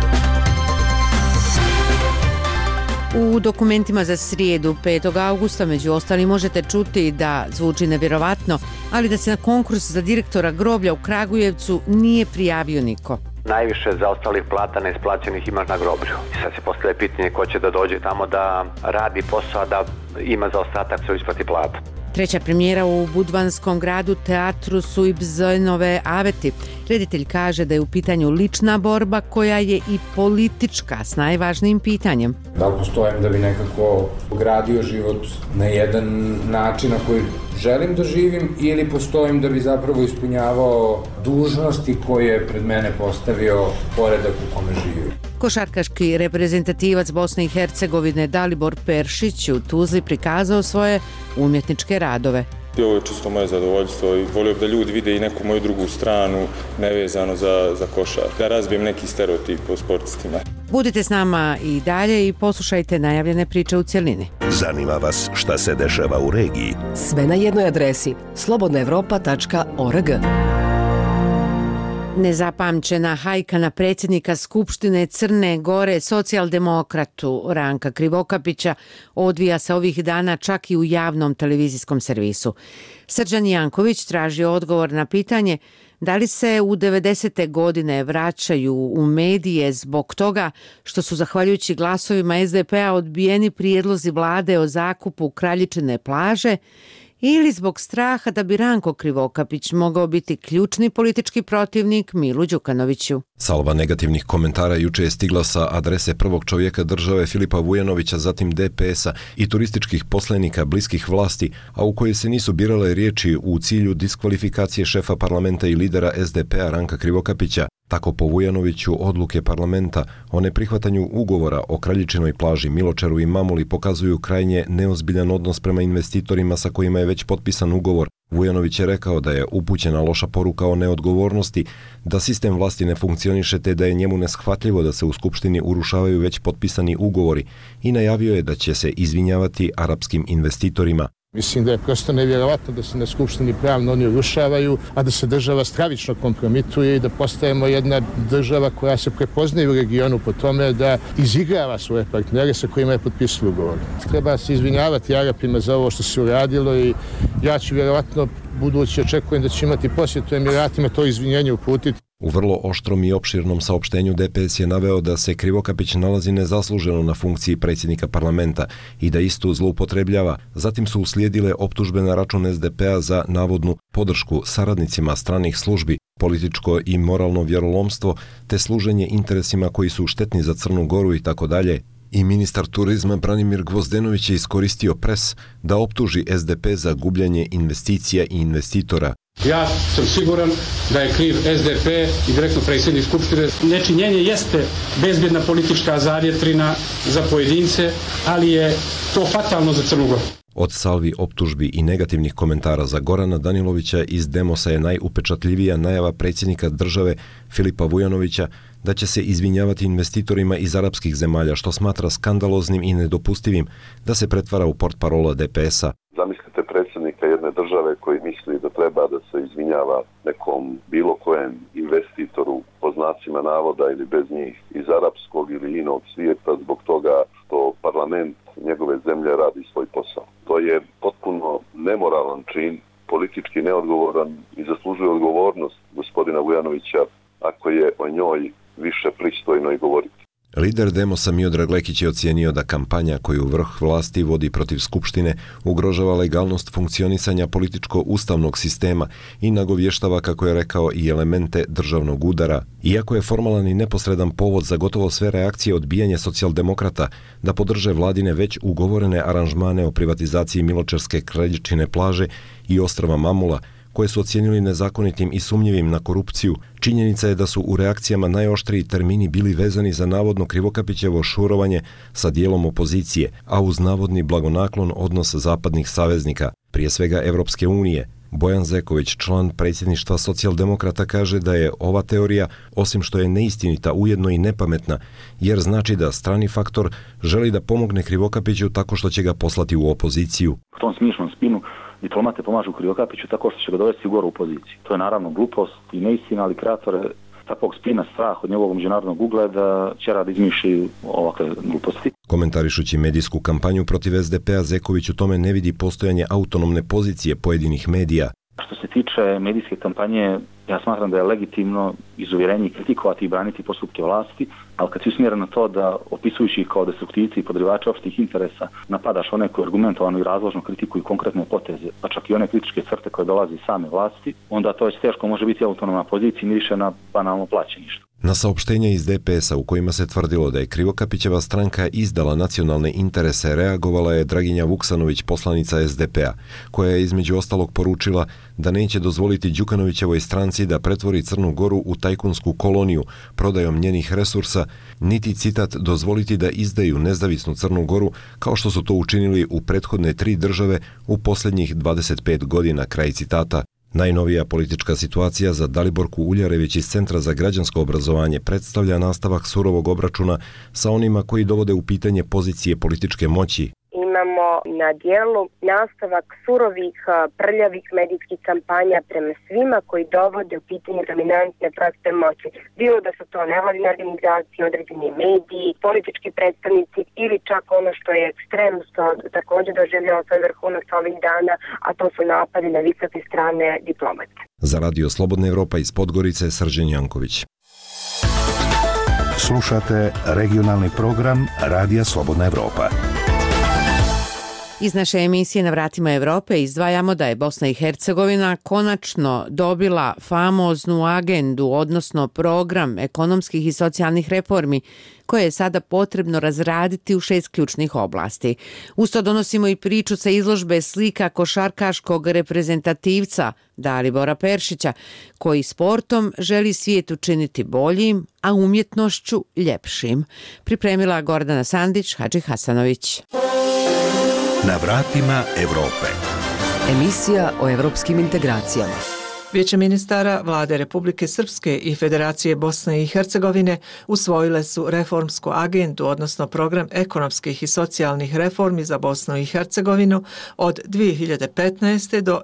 U dokumentima za srijedu 5. augusta među ostalim možete čuti da zvuči nevjerovatno, ali da se na konkurs za direktora groblja u Kragujevcu nije prijavio niko. Najviše zaostalih plata neisplaćenih imaš na groblju. I sad se postavlja pitanje ko će da dođe tamo da radi posao, a da ima zaostatak se isplati platu. Treća premijera u budvanskom gradu teatru Suibzojnove Aveti. Reditelj kaže da je u pitanju lična borba koja je i politička s najvažnijim pitanjem. Da li postojim da bi nekako gradio život na jedan način na koji želim da živim ili postojim da bi zapravo ispunjavao dužnosti koje je pred mene postavio poredak u kome živim. Košarkaški reprezentativac Bosne i Hercegovine Dalibor Peršić u Tuzli prikazao svoje umjetničke radove. Ovo je čisto moje zadovoljstvo i volio bih da ljudi vide i neku moju drugu stranu nevezano za košar. Da razbijem neki stereotip o sportistima. Budite s nama i dalje i poslušajte najavljene priče u cjelini. Zanima vas šta se dešava u regiji? Sve na jednoj adresi slobodnaevropa.org. Nezapamćena hajka na predsjednika Skupštine Crne Gore socijaldemokratu Ranka Krivokapića odvija se ovih dana čak i u javnom televizijskom servisu. Srđan Janković traži odgovor na pitanje da li se u 90. godine vraćaju u medije zbog toga što su zahvaljujući glasovima SDP-a odbijeni prijedlozi vlade o zakupu Kraljičine plaže ili zbog straha da bi Ranko Krivokapić mogao biti ključni politički protivnik Milu Đukanoviću. Salva negativnih komentara juče je stigla sa adrese prvog čovjeka države Filipa Vujanovića, zatim DPS-a i turističkih poslenika bliskih vlasti, a u kojoj se nisu birale riječi u cilju diskvalifikacije šefa parlamenta i lidera SDP-a Ranka Krivokapića. Tako po Vujanoviću odluke parlamenta o neprihvatanju ugovora o Kraljičinoj plaži, Miločaru i Mamuli pokazuju krajnje neozbiljan odnos prema investitorima sa kojima je već potpisan ugovor. Vujanović je rekao da je upućena loša poruka o neodgovornosti, da sistem vlasti ne funkcioniše te da je njemu neshvatljivo da se u Skupštini urušavaju već potpisani ugovori i najavio je da će se izvinjavati arapskim investitorima. Mislim da je prosto nevjerovatno da se na Skupštini pravno oni urušavaju, a da se država stravično kompromituje i da postajemo jedna država koja se prepoznaje u regionu po tome da izigrava svoje partnere sa kojima je potpisao ugovor. Treba se izvinjavati Arapima za ovo što se uradilo i ja ću vjerovatno budući očekujem da će imati posjetu Emiratima to izvinjenje uputiti. U vrlo oštrom i opširnom saopštenju DPS je naveo da se Krivokapić nalazi nezasluženo na funkciji predsjednika parlamenta i da istu zloupotrebljava. Zatim su uslijedile optužbe na račun SDP-a za navodnu podršku saradnicima stranih službi, političko i moralno vjerolomstvo te služenje interesima koji su štetni za Crnu Goru i tako dalje. I ministar turizma Branimir Gvozdenović je iskoristio pres da optuži SDP za gubljenje investicija i investitora. Ja sam siguran da je kriv SDP i direktno predsjednik Skupštine. Nečinjenje jeste bezbjedna politička zarjetrina za pojedince, ali je to fatalno za Crnu Goru. Od salvi optužbi i negativnih komentara za Gorana Danilovića iz Demosa je najupečatljivija najava predsjednika države Filipa Vujanovića da će se izvinjavati investitorima iz arapskih zemalja, što smatra skandaloznim i nedopustivim da se pretvara u portparola DPS-a. Zamislite predsjednika jedne države koji misli da treba da se izvinjava nekom bilo kojem investitoru po znacima navoda ili bez njih iz arapskog ili inog svijeta zbog toga što parlament njegove zemlje radi svoj posao. To je potpuno nemoralan čin, politički neodgovoran i zaslužuje odgovornost gospodina Vujanovića ako je o njoj više pristojno i govoriti. Lider Demosa Miodrag Lekić je ocijenio da kampanja koju vrh vlasti vodi protiv Skupštine ugrožava legalnost funkcionisanja političko-ustavnog sistema i nagovještava, kako je rekao, i elemente državnog udara. Iako je formalan i neposredan povod za gotovo sve reakcije odbijanje socijaldemokrata da podrže vladine već ugovorene aranžmane o privatizaciji Miločarske Kraljičine plaže i ostrva Mamula, koje su ocijenili nezakonitim i sumnjivim na korupciju, činjenica je da su u reakcijama najoštriji termini bili vezani za navodno Krivokapićevo šurovanje sa dijelom opozicije, a uz navodni blagonaklon odnos zapadnih saveznika, prije svega Evropske unije. Bojan Zeković, član predsjedništva socijaldemokrata, kaže da je ova teorija, osim što je neistinita, ujedno i nepametna, jer znači da strani faktor želi da pomogne Krivokapiću tako što će ga poslati u opoziciju. U tom smišnom spinu diplomate pomažu Krivokapiću tako što će ga dovesti u goru poziciju. To je naravno glupost i neistina, ali kreatore takvog spina, strah od njegovog međunarodnog ugleda će rad izmišlji ovakve gluposti. Komentarišući medijsku kampanju protiv SDP-a, Zeković u tome ne vidi postojanje autonomne pozicije pojedinih medija. Što se tiče medijske kampanje, ja smatram da je legitimno iz uvjerenja kritikovati i braniti postupke vlasti, ali kad si usmjeren na to da opisujući ih kao destruktivci i podrivače opštih interesa napadaš one koji argumentovano i razložno kritikuju konkretne poteze, pa čak i one kritičke crte koje dolaze iz same vlasti, onda to već teško može biti autonomna pozicija i miriše na banalno plaćeništvo. Na saopštenja iz DPS-a u kojima se tvrdilo da je Krivokapićeva stranka izdala nacionalne interese reagovala je Draginja Vuksanović, poslanica SDP-a, koja je između ostalog poručila da neće dozvoliti Đukanovićevoj stranci da pretvori Crnu Goru u tajkunsku koloniju prodajom njenih resursa, niti citat dozvoliti da izdaju nezavisnu Crnu Goru kao što su to učinili u prethodne 3 države u posljednjih 25 godina, kraj citata. Najnovija politička situacija za Daliborku Uljarević iz Centra za građansko obrazovanje predstavlja nastavak surovog obračuna sa onima koji dovode u pitanje pozicije političke moći. Imamo na dijelu nastavak surovih, prljavih medijskih kampanja prema svima koji dovode u pitanje dominantne projekte moći. Bilo da su to nevladine organizacije, određeni mediji, politički predstavnici ili čak ono što je ekstremno, što također doživljava svoj vrhunac ovih dana, a to su napadi na visoke strane diplomate. Za Radio Slobodna Evropa iz Podgorice, Srđan Janković. Slušate regionalni program Radija Slobodna Evropa. Iz naše emisije Na vratima Evrope izdvajamo da je Bosna i Hercegovina konačno dobila famoznu agendu, odnosno program ekonomskih i socijalnih reformi, koje je sada potrebno razraditi u 6 ključnih oblasti. Usto donosimo i priču sa izložbe slika košarkaškog reprezentativca Dalibora Peršića, koji sportom želi svijet učiniti boljim, a umjetnošću ljepšim. Pripremila Gordana Sandić, Hadži Hasanović. Na vratima Evrope. Emisija o evropskim integracijama. Vijeće ministara Vlade Republike Srpske i Federacije Bosne i Hercegovine usvojile su reformsku agendu, odnosno program ekonomskih i socijalnih reformi za Bosnu i Hercegovinu od 2015. do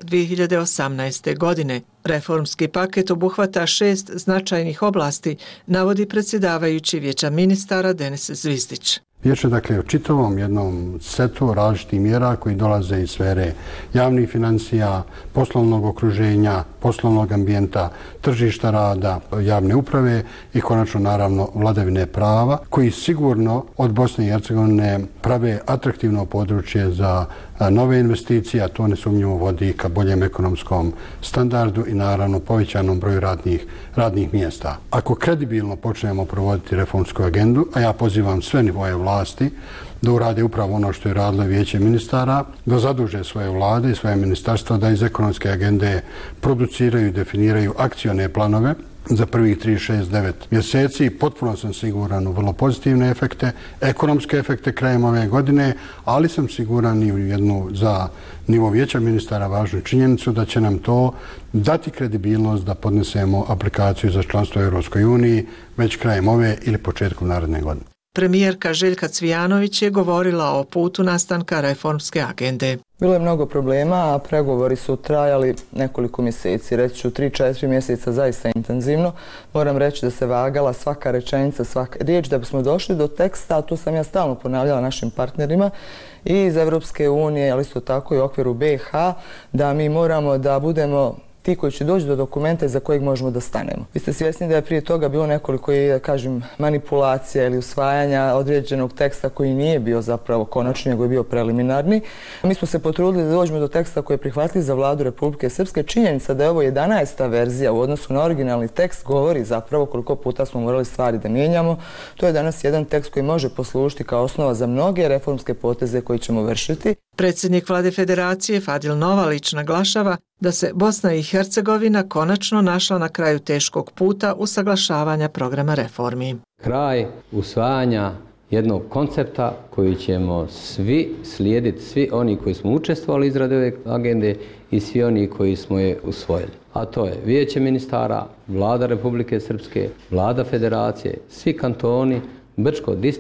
2018. godine. Reformski paket obuhvata 6 značajnih oblasti, navodi predsjedavajući Vijeća ministara Denis Zvizdić. Riječ je dakle o čitavom jednom setu različitih mjera koji dolaze iz sfere javnih financija, poslovnog okruženja, poslovnog ambijenta, tržišta rada, javne uprave i konačno naravno vladavine prava, koji sigurno od Bosne i Hercegovine prave atraktivno područje za nove investicije, a to nesumnjivo vodi ka boljem ekonomskom standardu i naravno povećanom broju radnih mjesta. Ako kredibilno počnemo provoditi reformsku agendu, a ja pozivam sve nivoje vlasti da urade upravo ono što je radilo Vijeće ministara, da zaduže svoje vlade i svoje ministarstva da iz ekonomske agende produciraju i definiraju akcione planove za prvih 3, 6, 9 mjeseci. Potpuno sam siguran u vrlo pozitivne efekte, ekonomske efekte krajem ove godine, ali sam siguran i u jednu za nivo Vijeća ministara važnu činjenicu da će nam to dati kredibilnost da podnesemo aplikaciju za članstvo u Europskoj uniji već krajem ove ili početkom naredne godine. Premijerka Željka Cvijanović je govorila o putu nastanka reformske agende. Bilo je mnogo problema, a pregovori su trajali nekoliko mjeseci, reći ću 3-4 mjeseca zaista intenzivno. Moram reći da se vagala svaka rečenica, svaka riječ da bismo došli do teksta, a tu sam ja stalno ponavljala našim partnerima i iz Evropske unije, ali isto tako i u okviru BiH, da mi moramo da budemo ti koji će doći do dokumenta za kojeg možemo da stanemo. Vi ste svjesni da je prije toga bilo nekoliko, kažem, manipulacija ili usvajanja određenog teksta koji nije bio zapravo konačni, nego je bio preliminarni. Mi smo se potrudili da dođemo do teksta koji je prihvatljiv za Vladu Republike Srpske. Činjenica da je ovo 11. verzija u odnosu na originalni tekst govori zapravo koliko puta smo morali stvari da mijenjamo. To je danas jedan tekst koji može poslužiti kao osnova za mnoge reformske poteze koje ćemo vršiti. Predsjednik Vlade Federacije Fadil Novalić naglašava da se Bosna i Hercegovina konačno našla na kraju teškog puta usaglašavanja programa reformi. Kraj usvajanja jednog koncepta koji ćemo svi slijediti, svi oni koji smo učestvovali u izradi ove agende i svi oni koji smo je usvojili. A to je Vijeće ministara, Vlada Republike Srpske, Vlada Federacije, svi kantoni, Brčko distrikt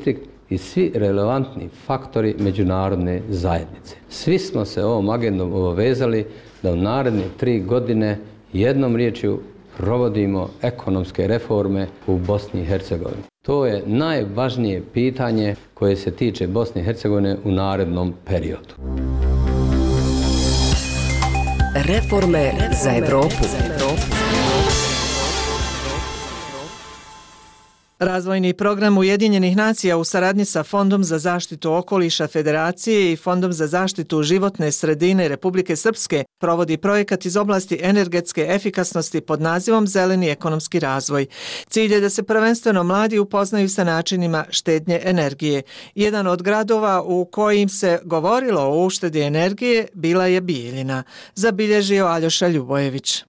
i svi relevantni faktori međunarodne zajednice. Svi smo se ovom agendom obavezali da u naredne 3 godine jednom riječju provodimo ekonomske reforme u Bosni i Hercegovini. To je najvažnije pitanje koje se tiče Bosne i Hercegovine u narednom periodu. Reforme za Evropu. Razvojni program Ujedinjenih nacija u saradnji sa Fondom za zaštitu okoliša Federacije i Fondom za zaštitu životne sredine Republike Srpske provodi projekat iz oblasti energetske efikasnosti pod nazivom Zeleni ekonomski razvoj. Cilj je da se prvenstveno mladi upoznaju sa načinima štednje energije. Jedan od gradova u kojim se govorilo o uštedi energije bila je Bijeljina, zabilježio Aljoša Ljubojević.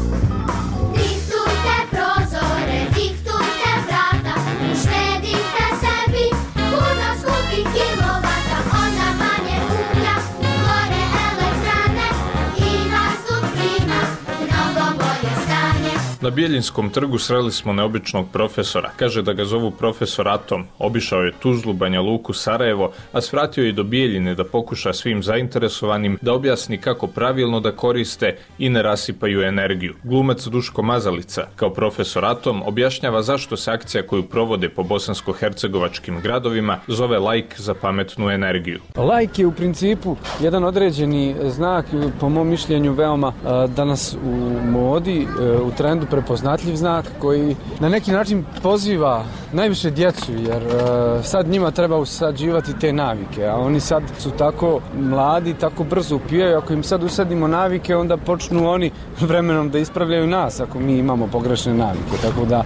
Na Bijeljinskom trgu sreli smo neobičnog profesora. Kaže da ga zovu profesor Atom. Obišao je Tuzlu, Banja Luku, Sarajevo, a svratio je i do Bijeljine da pokuša svim zainteresovanim da objasni kako pravilno da koriste i ne rasipaju energiju. Glumac Duško Mazalica, kao profesor Atom, objašnjava zašto se akcija koju provode po bosansko-hercegovačkim gradovima zove Like za pametnu energiju. Like je u principu jedan određeni znak, po mom mišljenju veoma danas u modi, u trendu prepoznatljiv znak koji na neki način poziva najviše djecu, jer sad njima treba usađivati te navike, a oni sad su tako mladi, tako brzo upijaju. Ako im sad usadimo navike, onda počnu oni vremenom da ispravljaju nas ako mi imamo pogrešne navike, tako da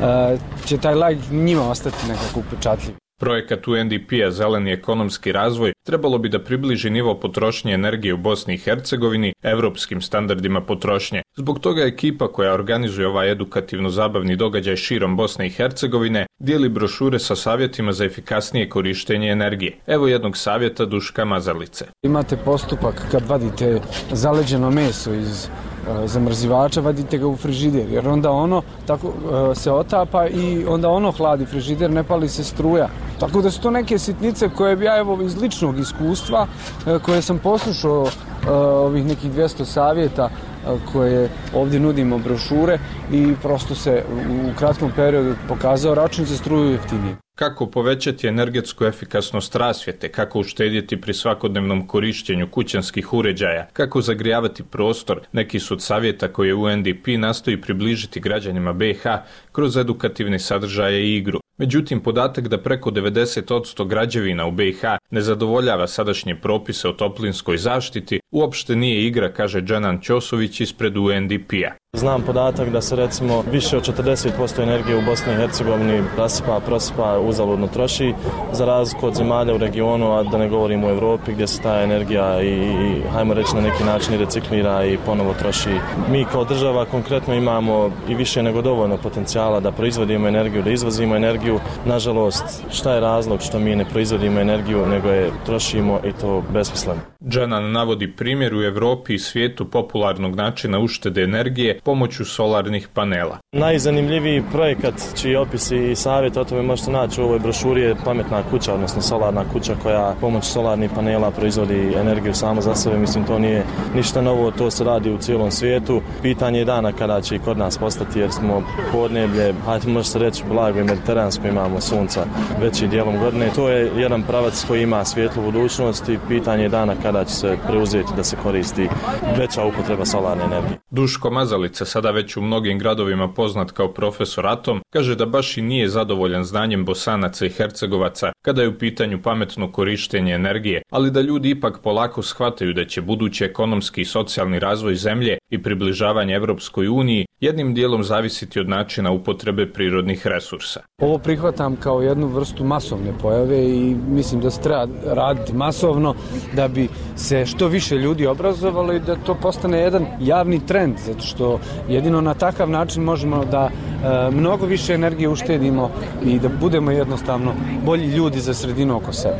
će taj like njima ostati nekako upečatljiv. Projekat UNDP-a Zeleni ekonomski razvoj trebalo bi da približi nivo potrošnje energije u Bosni i Hercegovini evropskim standardima potrošnje. Zbog toga ekipa koja organizuje ovaj edukativno-zabavni događaj širom Bosne i Hercegovine dijeli brošure sa savjetima za efikasnije korištenje energije. Evo jednog savjeta Duška Mazalice. Imate postupak kad vadite zaleđeno meso iz zamrzivača, vadite ga u frižider, jer onda ono tako se otapa i onda ono hladi frižider, ne pali se struja. Tako da su to neke sitnice koje bi ja evo iz ličnog iskustva, koje sam poslušao ovih nekih 200 savjeta koje ovdje nudimo brošure i prosto se u kratkom periodu pokazao račun za struju jeftinije. Kako povećati energetsku efikasnost rasvjete, kako uštedjeti pri svakodnevnom korištenju kućanskih uređaja, kako zagrijavati prostor, neki su od savjeta koje UNDP nastoji približiti građanima BiH kroz edukativne sadržaje i igru. Međutim, podatak da preko 90% građevina u BiH ne zadovoljava sadašnje propise o toplinskoj zaštiti uopšte nije igra, kaže Džanan Ćosović ispred UNDP-a. Znam podatak da se recimo više od 40% energije u Bosni i Hercegovini rasipa, prosipa, uzaludno troši, za razliku od zemalja u regionu, a da ne govorimo u Evropi gdje se ta energija i hajmo reći na neki način reciklira i ponovo troši. Mi kao država konkretno imamo i više nego dovoljno potencijala da proizvodimo energiju, da izvozimo energiju. Nažalost, šta je razlog što mi ne proizvodimo energiju, nego je trošimo i to besmisleno. Džanan navodi primjer u Evropi i svijetu popularnog načina uštede energije pomoću solarnih panela. Najzanimljiviji projekat čiji opis i savjet o tome možete naći u ovoj brošuri je pametna kuća, odnosno solarna kuća koja pomoću solarnih panela proizvodi energiju samo za sebe. Mislim, to nije ništa novo, to se radi u cijelom svijetu. Pitanje je dana kada će i kod nas postati, jer smo podneblje, hajde može se reći blago i mediteransko, imamo sunca veći dijelom godine. To je jedan pravac koji ima svijetlu budućnost i pitanje je dana kada će se preuzeti da se koristi veća upotreba solarne energije. Duško Mazalica, sada već u mnogim gradovima poznat kao profesor Atom, kaže da baš i nije zadovoljan znanjem Bosanaca i Hercegovaca kada je u pitanju pametno korištenje energije, ali da ljudi ipak polako shvataju da će budući ekonomski i socijalni razvoj zemlje i približavanje Evropskoj uniji jednim dijelom zavisiti od načina upotrebe prirodnih resursa. Ovo prihvatam kao jednu vrstu masovne pojave i mislim da se treba raditi masovno da bi se što više ljudi obrazovalo i da to postane jedan javni trend, zato što jedino na takav način možemo da mnogo više energije uštedimo i da budemo jednostavno bolji ljudi za sredinu oko sebe.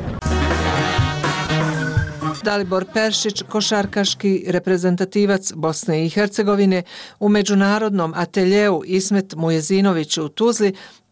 Dalibor Peršić, košarkaški reprezentativac Bosne i Hercegovine, u međunarodnom ateljeu Ismet Mujezinović u Tuzli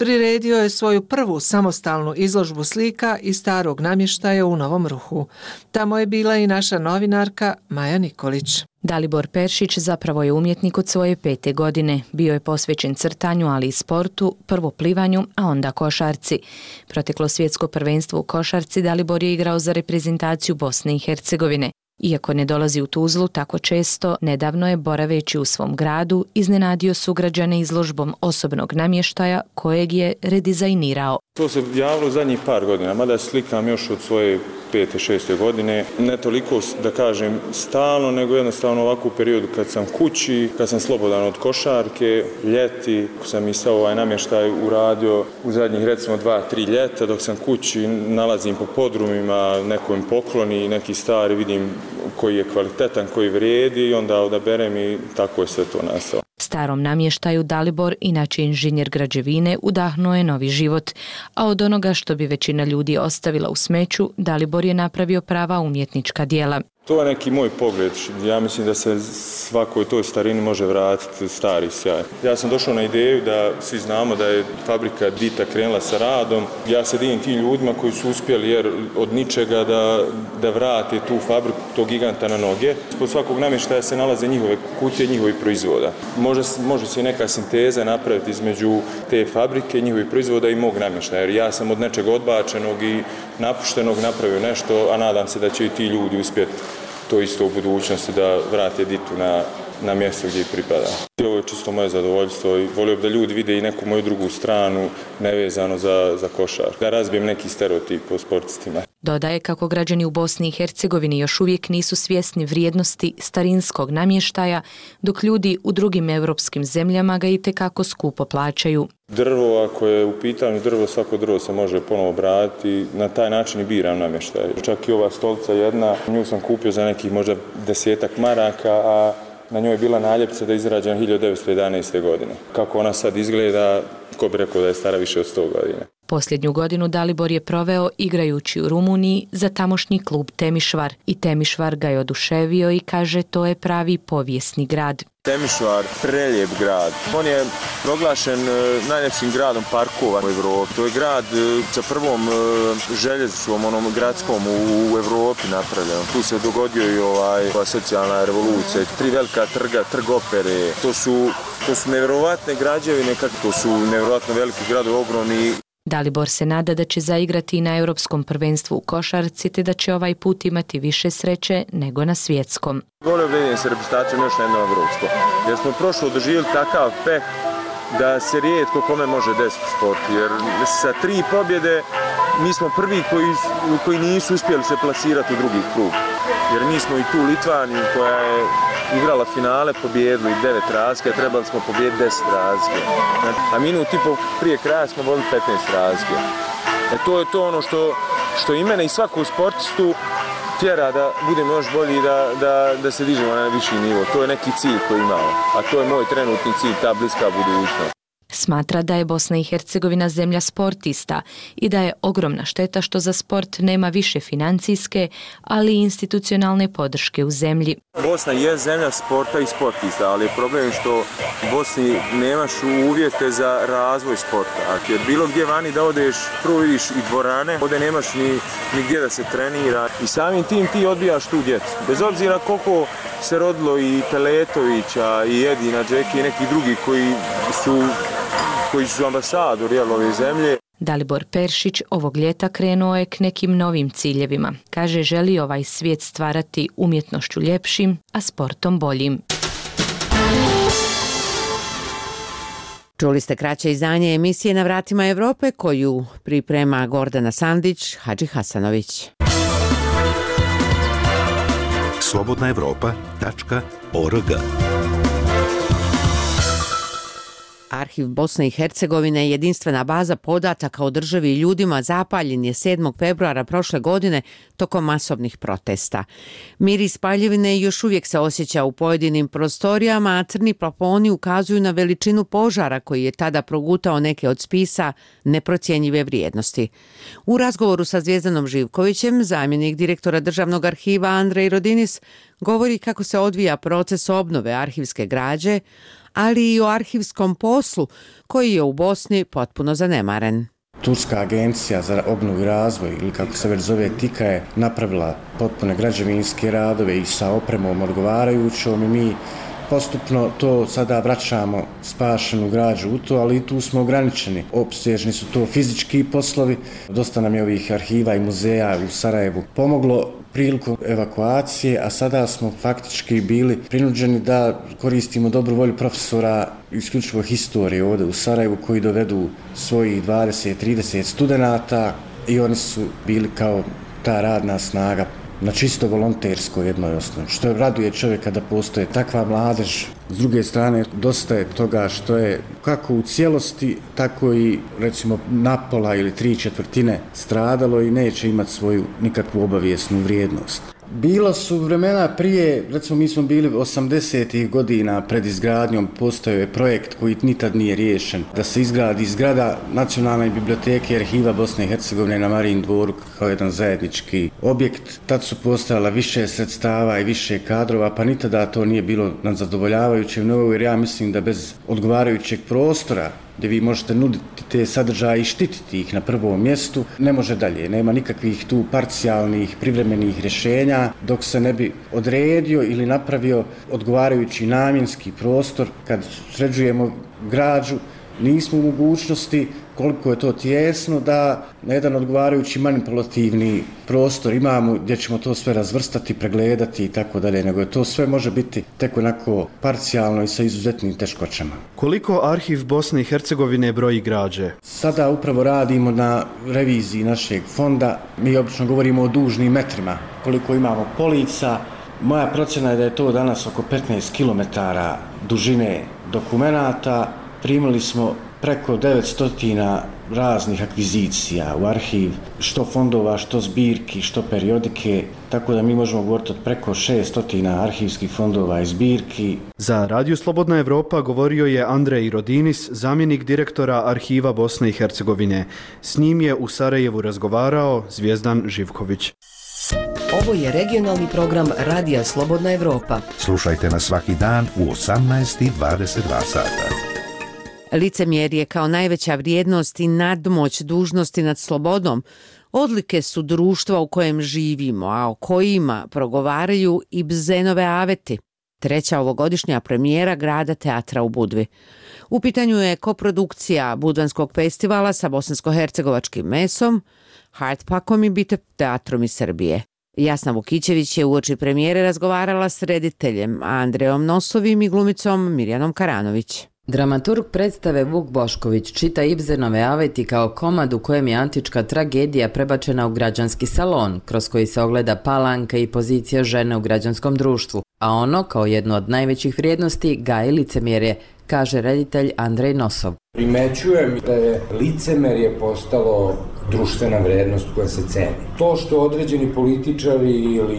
priredio je svoju prvu samostalnu izložbu slika i starog namještaja u Novom Ruhu. Tamo je bila i naša novinarka Maja Nikolić. Dalibor Peršić zapravo je umjetnik od svoje 5. godine. Bio je posvećen crtanju, ali i sportu, prvo plivanju, a onda košarci. Proteklo svjetsko prvenstvo u košarci Dalibor je igrao za reprezentaciju Bosne i Hercegovine. Iako ne dolazi u Tuzlu tako često, nedavno je, boraveći u svom gradu, iznenadio sugrađane izložbom osobnog namještaja kojeg je redizajnirao. To se javilo zadnjih par godina, mada slikam još od svoje 5. 6. godine. Ne toliko, da kažem, stalno, nego jednostavno ovakvu periodu kad sam kući, kad sam slobodan od košarke, ljeti, sam i sa ovaj namještaj uradio u zadnjih recimo 2-3 ljeta, dok sam kući, nalazim po podrumima, nekom pokloni, neki stari, vidim koji je kvalitetan, koji vrijedi i onda odaberem i tako je sve to nastalo. Starom namještaju Dalibor, inače inženjer građevine, udahnuo je novi život, a od onoga što bi većina ljudi ostavila u smeću, Dalibor je napravio prava umjetnička djela. To je neki moj pogled. Ja mislim da se svakoj toj starini može vratiti stari sjaj. Ja sam došao na ideju da svi znamo da je fabrika Dita krenula sa radom. Ja se divim tim ljudima koji su uspjeli jer od ničega da vrate tu fabriku, tog giganta na noge. Ispod svakog namještaja se nalaze njihove kutije, njihovih proizvoda. Može se neka sinteza napraviti između te fabrike, njihovih proizvoda i mog namještaja. Jer ja sam od nečega odbačenog i napuštenog napravio nešto, a nadam se da će i ti ljudi uspjeti to isto u budućnosti da vrate Ditu na mjesto gdje pripada. Ovo je čisto moje zadovoljstvo i volio bi da ljudi vide i neku moju drugu stranu nevezano za košar. Da razbijem neki stereotip o sportistima. Dodaje kako građani u Bosni i Hercegovini još uvijek nisu svjesni vrijednosti starinskog namještaja, dok ljudi u drugim europskim zemljama ga itekako skupo plaćaju. Drvo, ako je u pitanju drvo, svako drvo se može ponovo obraditi. Na taj način i biram namještaj. Čak i ova stolica jedna, nju sam kupio za nekih možda 10 maraka, a na njoj je bila naljepnica da je izrađena 1911. godine. Kako ona sad izgleda, ko bi rekao da je stara više od 100 godina. Posljednju godinu Dalibor je proveo igrajući u Rumuniji za tamošnji klub Temišvar. I Temišvar ga je oduševio i kaže to je pravi povijesni grad. Temišvar, prelijep grad. On je proglašen najljepšim gradom parkova u Evropi. To je grad sa prvom željezničkom, onom gradskom u Evropi napravljeno. Tu se dogodio i ova socijalna revolucija. 3 velika trga, trg opere. To su nevjerovatne građevine, to su nevjerovatno veliki gradovi, ogromni. Dalibor se nada da će zaigrati i na Europskom prvenstvu u košarci, te da će ovaj put imati više sreće nego na svjetskom. Volio da idem sa reprezentacijom još na jedno evropsko, jer smo prošlo doživjeli takav peh da se rijetko kome može desiti sport, jer sa 3 pobjede mi smo prvi koji nisu uspjeli se plasirati u drugi krug. Jer mi smo i tu Litvaniju koja je igrala finale, pobijedili 9 razlike, a trebali smo pobijediti 10 razlike. A minut i pol prije kraja smo vodili 15 razlike. To je to ono što i mene i svakog sportistu tjera da budemo još bolji, da se dižemo na viši nivo. To je neki cilj koji imamo, a to je moj trenutni cilj, ta bliska budućnost. Smatra da je Bosna i Hercegovina zemlja sportista i da je ogromna šteta što za sport nema više financijske, ali i institucionalne podrške u zemlji. Bosna je zemlja sporta i sportista, ali je problem što u Bosni nemaš uvjete za razvoj sporta. Jer bilo gdje vani da odeš, prvo vidiš i dvorane, ovdje nemaš ni gdje da se trenira i samim tim ti odbijaš tu djecu. Bez obzira koliko se rodilo i Teletovića i Edina, Džeki i neki drugi koji su ambasadori ove zemlje. Dalibor Peršić ovog ljeta krenuo je k nekim novim ciljevima. Kaže, želi ovaj svijet stvarati umjetnošću ljepšim, a sportom boljim. Čuli ste kraće izdanje emisije Na vratima Evrope koju priprema Gordana Sandić, Hadži Hasanović. slobodnaevropa.org. Arhiv Bosne i Hercegovine, jedinstvena baza podataka o državi i ljudima, zapaljen je 7. februara prošle godine tokom masovnih protesta. Miris paljevine još uvijek se osjeća u pojedinim prostorijama, a crni plafoni ukazuju na veličinu požara koji je tada progutao neke od spisa neprocjenjive vrijednosti. U razgovoru sa Zvijezdanom Živkovićem, zamjenik direktora Državnog arhiva Andrej Rodinis govori kako se odvija proces obnove arhivske građe, ali i o arhivskom poslu koji je u Bosni potpuno zanemaren. Turska agencija za obnovu i razvoj, ili kako se već zove TIKA, je napravila potpune građevinske radove i sa opremom odgovarajućom i mi postupno to sada vraćamo spašenu građu u to, ali i tu smo ograničeni. Opsežni su to fizički poslovi. Dosta nam je ovih arhiva i muzeja u Sarajevu pomoglo priliku evakuacije, a sada smo faktički bili prinuđeni da koristimo dobru volju profesora isključivo historije ovdje u Sarajevu koji dovedu svojih 20-30 studenata i oni su bili kao ta radna snaga na čisto volonterskoj jednoj osnovi, što raduje čovjeka da postoje takva mladež. S druge strane, dosta je toga što je kako u cijelosti, tako i recimo napola ili 3/4 stradalo i neće imati svoju nikakvu obavijesnu vrijednost. Bilo su vremena prije, recimo mi smo bili 80-ih godina pred izgradnjom, postojao je projekt koji nikad nije riješen, da se izgradi zgrada Nacionalne biblioteke i arhiva Bosne i Hercegovine na Marijin dvoru kao jedan zajednički objekt. Tad su postojala više sredstava i više kadrova, pa ni tada to nije bilo na zadovoljavajućem nivou, jer ja mislim da bez odgovarajućeg prostora gdje vi možete nuditi te sadržaje i štititi ih na prvom mjestu, ne može dalje. Nema nikakvih tu parcijalnih, privremenih rješenja dok se ne bi odredio ili napravio odgovarajući namjenski prostor. Kad sređujemo građu, nismo u mogućnosti, koliko je to tijesno, da na jedan odgovarajući manipulativni prostor imamo gdje ćemo to sve razvrstati, pregledati i tako dalje, nego to sve može biti tek onako parcijalno i sa izuzetnim teškoćama. Koliko arhiv Bosne i Hercegovine broji građe? Sada upravo radimo na reviziji našeg fonda. Mi obično govorimo o dužnim metrima. Koliko imamo polica, moja procjena je da je to danas oko 15 km dužine dokumenata. Primili smo preko 900 raznih akvizicija u arhiv, što fondova, što zbirki, što periodike, tako da mi možemo govoriti od preko 600 arhivskih fondova i zbirki. Za Radio Slobodna Evropa govorio je Andrej Rodinis, zamjenik direktora Arhiva Bosne i Hercegovine. S njim je u Sarajevu razgovarao Zvijezdan Živković. Ovo je regionalni program Radija Slobodna Evropa. Slušajte nas svaki dan u 18:22 sata. Licemjerje kao najveća vrijednost i nadmoć dužnosti nad slobodom odlike su društva u kojem živimo, a o kojima progovaraju i Ibzenove aveti, treća ovogodišnja premijera Grada teatra u Budvi. U pitanju je koprodukcija Budvanskog festivala sa bosansko-hercegovačkim mesom, Hardpakom i Bite teatrom iz Srbije. Jasna Vukićević je uoči premijere razgovarala s rediteljem Andrejom Nosovim i glumicom Mirjanom Karanović. Dramaturg predstave Vuk Bošković čita Ibzenove aveti kao komad u kojem je antička tragedija prebačena u građanski salon, kroz koji se ogleda palanka i pozicija žene u građanskom društvu, a ono, kao jedno od najvećih vrijednosti, gaji licemjerje, kaže reditelj Andrej Nosov. Primećujem da je licemerje postalo društvena vrednost koja se ceni. To što određeni političari ili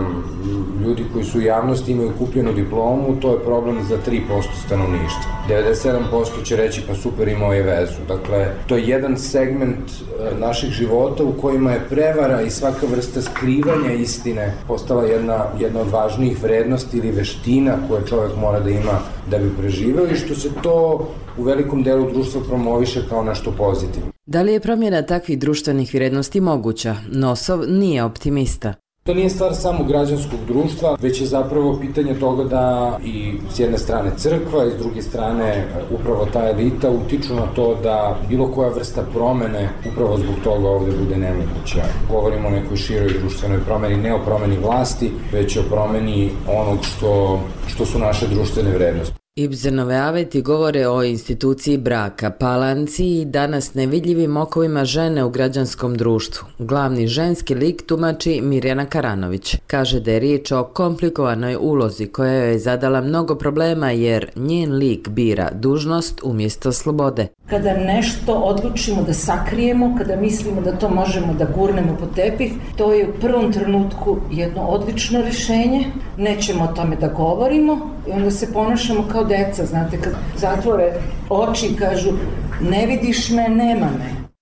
ljudi koji su u javnosti imaju kupljenu diplomu, to je problem za 3% stanovništva. 97% će reći pa super, imao je vezu. Dakle, to je jedan segment naših života u kojima je prevara i svaka vrsta skrivanja istine postala jedna od važnijih vrednosti ili veština koje čovjek mora da ima da bi preživeo i što se to u velikom delu društva promoviše kao nešto pozitivno. Da li je promjena takvih društvenih vrijednosti moguća? Nosov nije optimista. To nije stvar samo građanskog društva, već je zapravo pitanje toga da i s jedne strane crkva i s druge strane upravo ta elita utiču na to da bilo koja vrsta promene upravo zbog toga ovdje bude nemoguća. Govorimo o nekoj široj društvenoj promeni, ne o promeni vlasti, već o promeni onog što su naše društvene vrednosti. Ibzenove aveti govore o instituciji braka, palanci i danas nevidljivim okovima žene u građanskom društvu. Glavni ženski lik tumači Mirjana Karanović. Kaže da je riječ o komplikovanoj ulozi koja joj je zadala mnogo problema jer njen lik bira dužnost umjesto slobode. Kada nešto odlučimo da sakrijemo, kada mislimo da to možemo da gurnemo pod tepih, to je u prvom trenutku jedno odlično rješenje. Nećemo o tome da govorimo i onda se ponašamo kao deca, znate, kad zatvore oči i kažu ne vidiš me, nema me.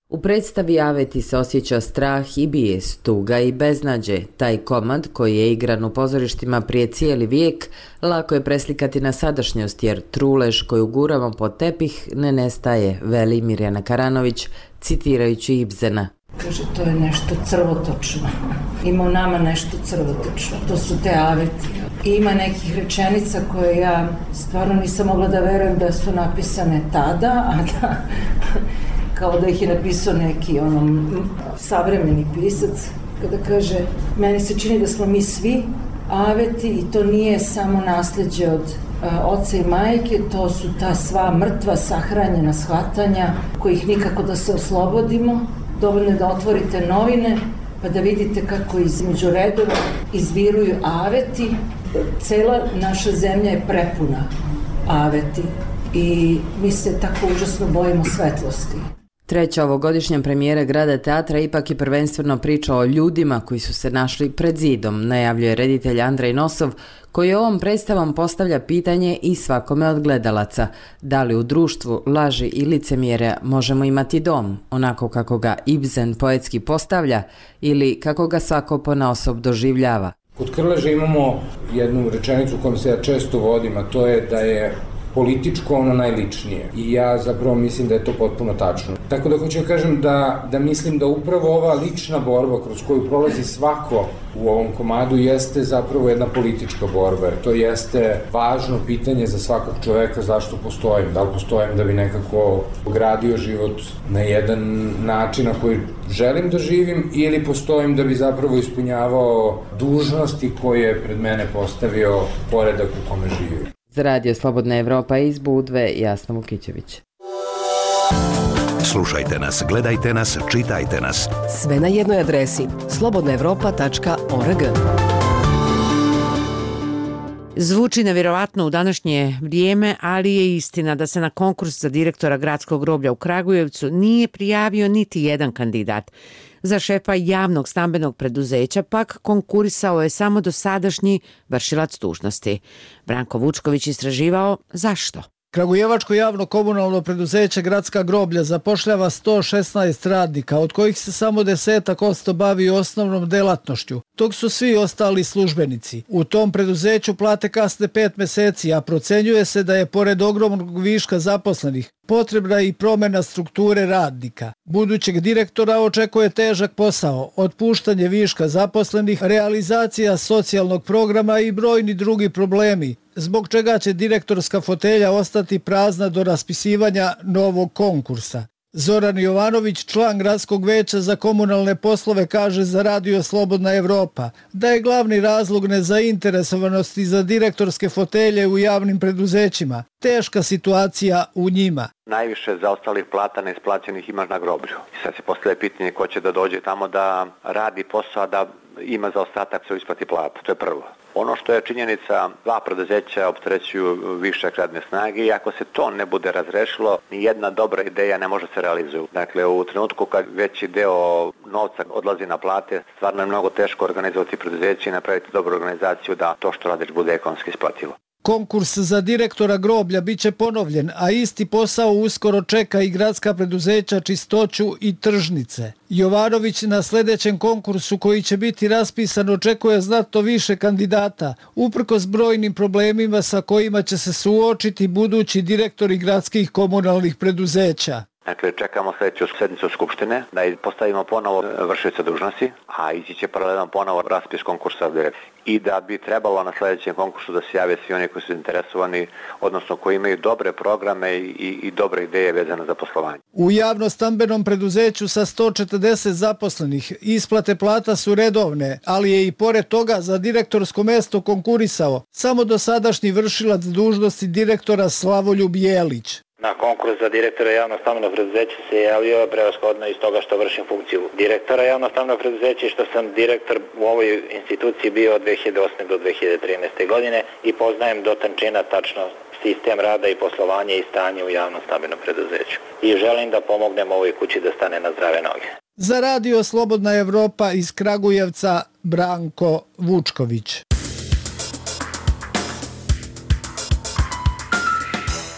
U predstavi Aveti se osjeća strah i bijes, tuga i beznađe. Taj komad, koji je igran u pozorištima prije cijeli vijek, lako je preslikati na sadašnjost, jer trulež koju guramo pod tepih ne nestaje, veli Mirjana Karanović, citirajući Ibsena. Kaže, to je nešto crvotočno. Ima u nama nešto crvotočno. To su te aveti. I ima nekih rečenica koje ja stvarno nisam mogla da verujem da su napisane tada, a da kao da ih je napisao neki savremeni pisac. Kada kaže, meni se čini da smo mi svi aveti i to nije samo nasleđe od oca i majke, to su ta sva mrtva, sahranjena shvatanja kojih nikako da se oslobodimo. Dovoljno je da otvorite novine pa da vidite kako između redova izviruju aveti. Cela naša zemlja je prepuna aveti i mi se tako užasno bojimo svetlosti. Treća ovogodišnja premijera Grada teatra ipak je prvenstveno priča o ljudima koji su se našli pred zidom, najavljuje reditelj Andrej Nosov, koji ovom predstavom postavlja pitanje i svakome od gledalaca. Da li u društvu laži i licemjerja možemo imati dom, onako kako ga Ibsen poetski postavlja ili kako ga svako ponaosob doživljava? Kod Krleže imamo jednu rečenicu kojom se ja često vodim, a to je da je političko ono najličnije. I ja zapravo mislim da je to potpuno tačno. Tako da hoću kažem da mislim da upravo ova lična borba kroz koju prolazi svako u ovom komadu jeste zapravo jedna politička borba. To jeste važno pitanje za svakog čoveka zašto postojim. Da li postojim da bi nekako gradio život na jedan način na koji želim da živim ili postojim da bi zapravo ispunjavao dužnosti koje je pred mene postavio poredak u kome živim. Za Radio Slobodna Evropa iz Budve, Jasna Vukićević. Slušajte nas, gledajte nas, čitajte nas. Sve na jednoj adresi slobodnaevropa.org. Zvuči nevjerovatno u današnje vrijeme, ali je istina da se na konkurs za direktora gradskog groblja u Kragujevcu nije prijavio niti jedan kandidat. Za šefa javnog stambenog preduzeća pak konkurisao je samo dosadašnji vršilac dužnosti. Branko Vučković istraživao zašto. Kragujevačko javno komunalno preduzeće Gradska groblja zapošljava 116 radnika, od kojih se samo 10% bavi osnovnom delatnošću, dok su svi ostali službenici. U tom preduzeću plate kasne 5 meseci, a procenjuje se da je pored ogromnog viška zaposlenih potrebna i promjena strukture radnika. Budućeg direktora očekuje težak posao, otpuštanje viška zaposlenih, realizacija socijalnog programa i brojni drugi problemi, zbog čega će direktorska fotelja ostati prazna do raspisivanja novog konkursa. Zoran Jovanović, član Gradskog veća za komunalne poslove, kaže za Radio Slobodna Evropa da je glavni razlog nezainteresovanosti za direktorske fotelje u javnim preduzećima teška situacija u njima. Najviše zaostalih plata neisplaćenih imaš na groblju. Sad se postavlja pitanje ko će da dođe tamo da radi posao, da ima zaostatak se isplati plata. To je prvo. Ono što je činjenica, 2 preduzeća opterećuju višak radne snage i ako se to ne bude razrešilo, ni jedna dobra ideja ne može se realizovati. Dakle, u trenutku kad veći deo novca odlazi na plate, stvarno je mnogo teško organizovati preduzeće i napraviti dobru organizaciju da to što radiš bude ekonomski isplativo. Konkurs za direktora groblja biće ponovljen, a isti posao uskoro čeka i gradska preduzeća Čistoću i Tržnice. Jovanović na sljedećem konkursu koji će biti raspisan očekuje znatno više kandidata, uprkos brojnim problemima sa kojima će se suočiti budući direktori gradskih komunalnih preduzeća. Dakle, čekamo sljedeću sednicu Skupštine da postavimo ponovo vršioca dužnosti, a ići će paralelno ponovo raspis konkursa i da bi trebalo na sljedećem konkursu da se jave svi oni koji su interesovani, odnosno koji imaju dobre programe i dobre ideje vezane za poslovanje. U javno-stambenom preduzeću sa 140 zaposlenih isplate plata su redovne, ali je i pored toga za direktorsko mesto konkurisao samo dosadašnji vršilac dužnosti direktora Slavoljub Jelić. Na konkurs za direktora javnog stambenog preduzeća se javio prevashodno iz toga što vršim funkciju direktora javnog stambenog preduzeća i što sam direktor u ovoj instituciji bio od 2008. do 2013. godine i poznajem do tančina tačno sistem rada i poslovanje i stanje u javnom stambenom preduzeću. I želim da pomognem ovoj kući da stane na zdrave noge. Za Radio Slobodna Evropa iz Kragujevca, Branko Vučković.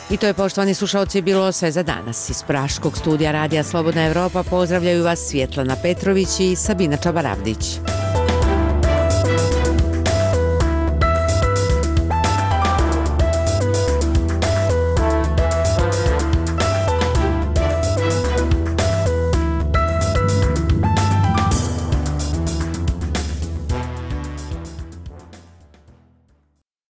I to je, poštovani slušalci, bilo sve za danas. Iz Praškog studija Radija Slobodna Evropa pozdravljaju vas Svjetlana Petrović i Sabina Čabaravdić.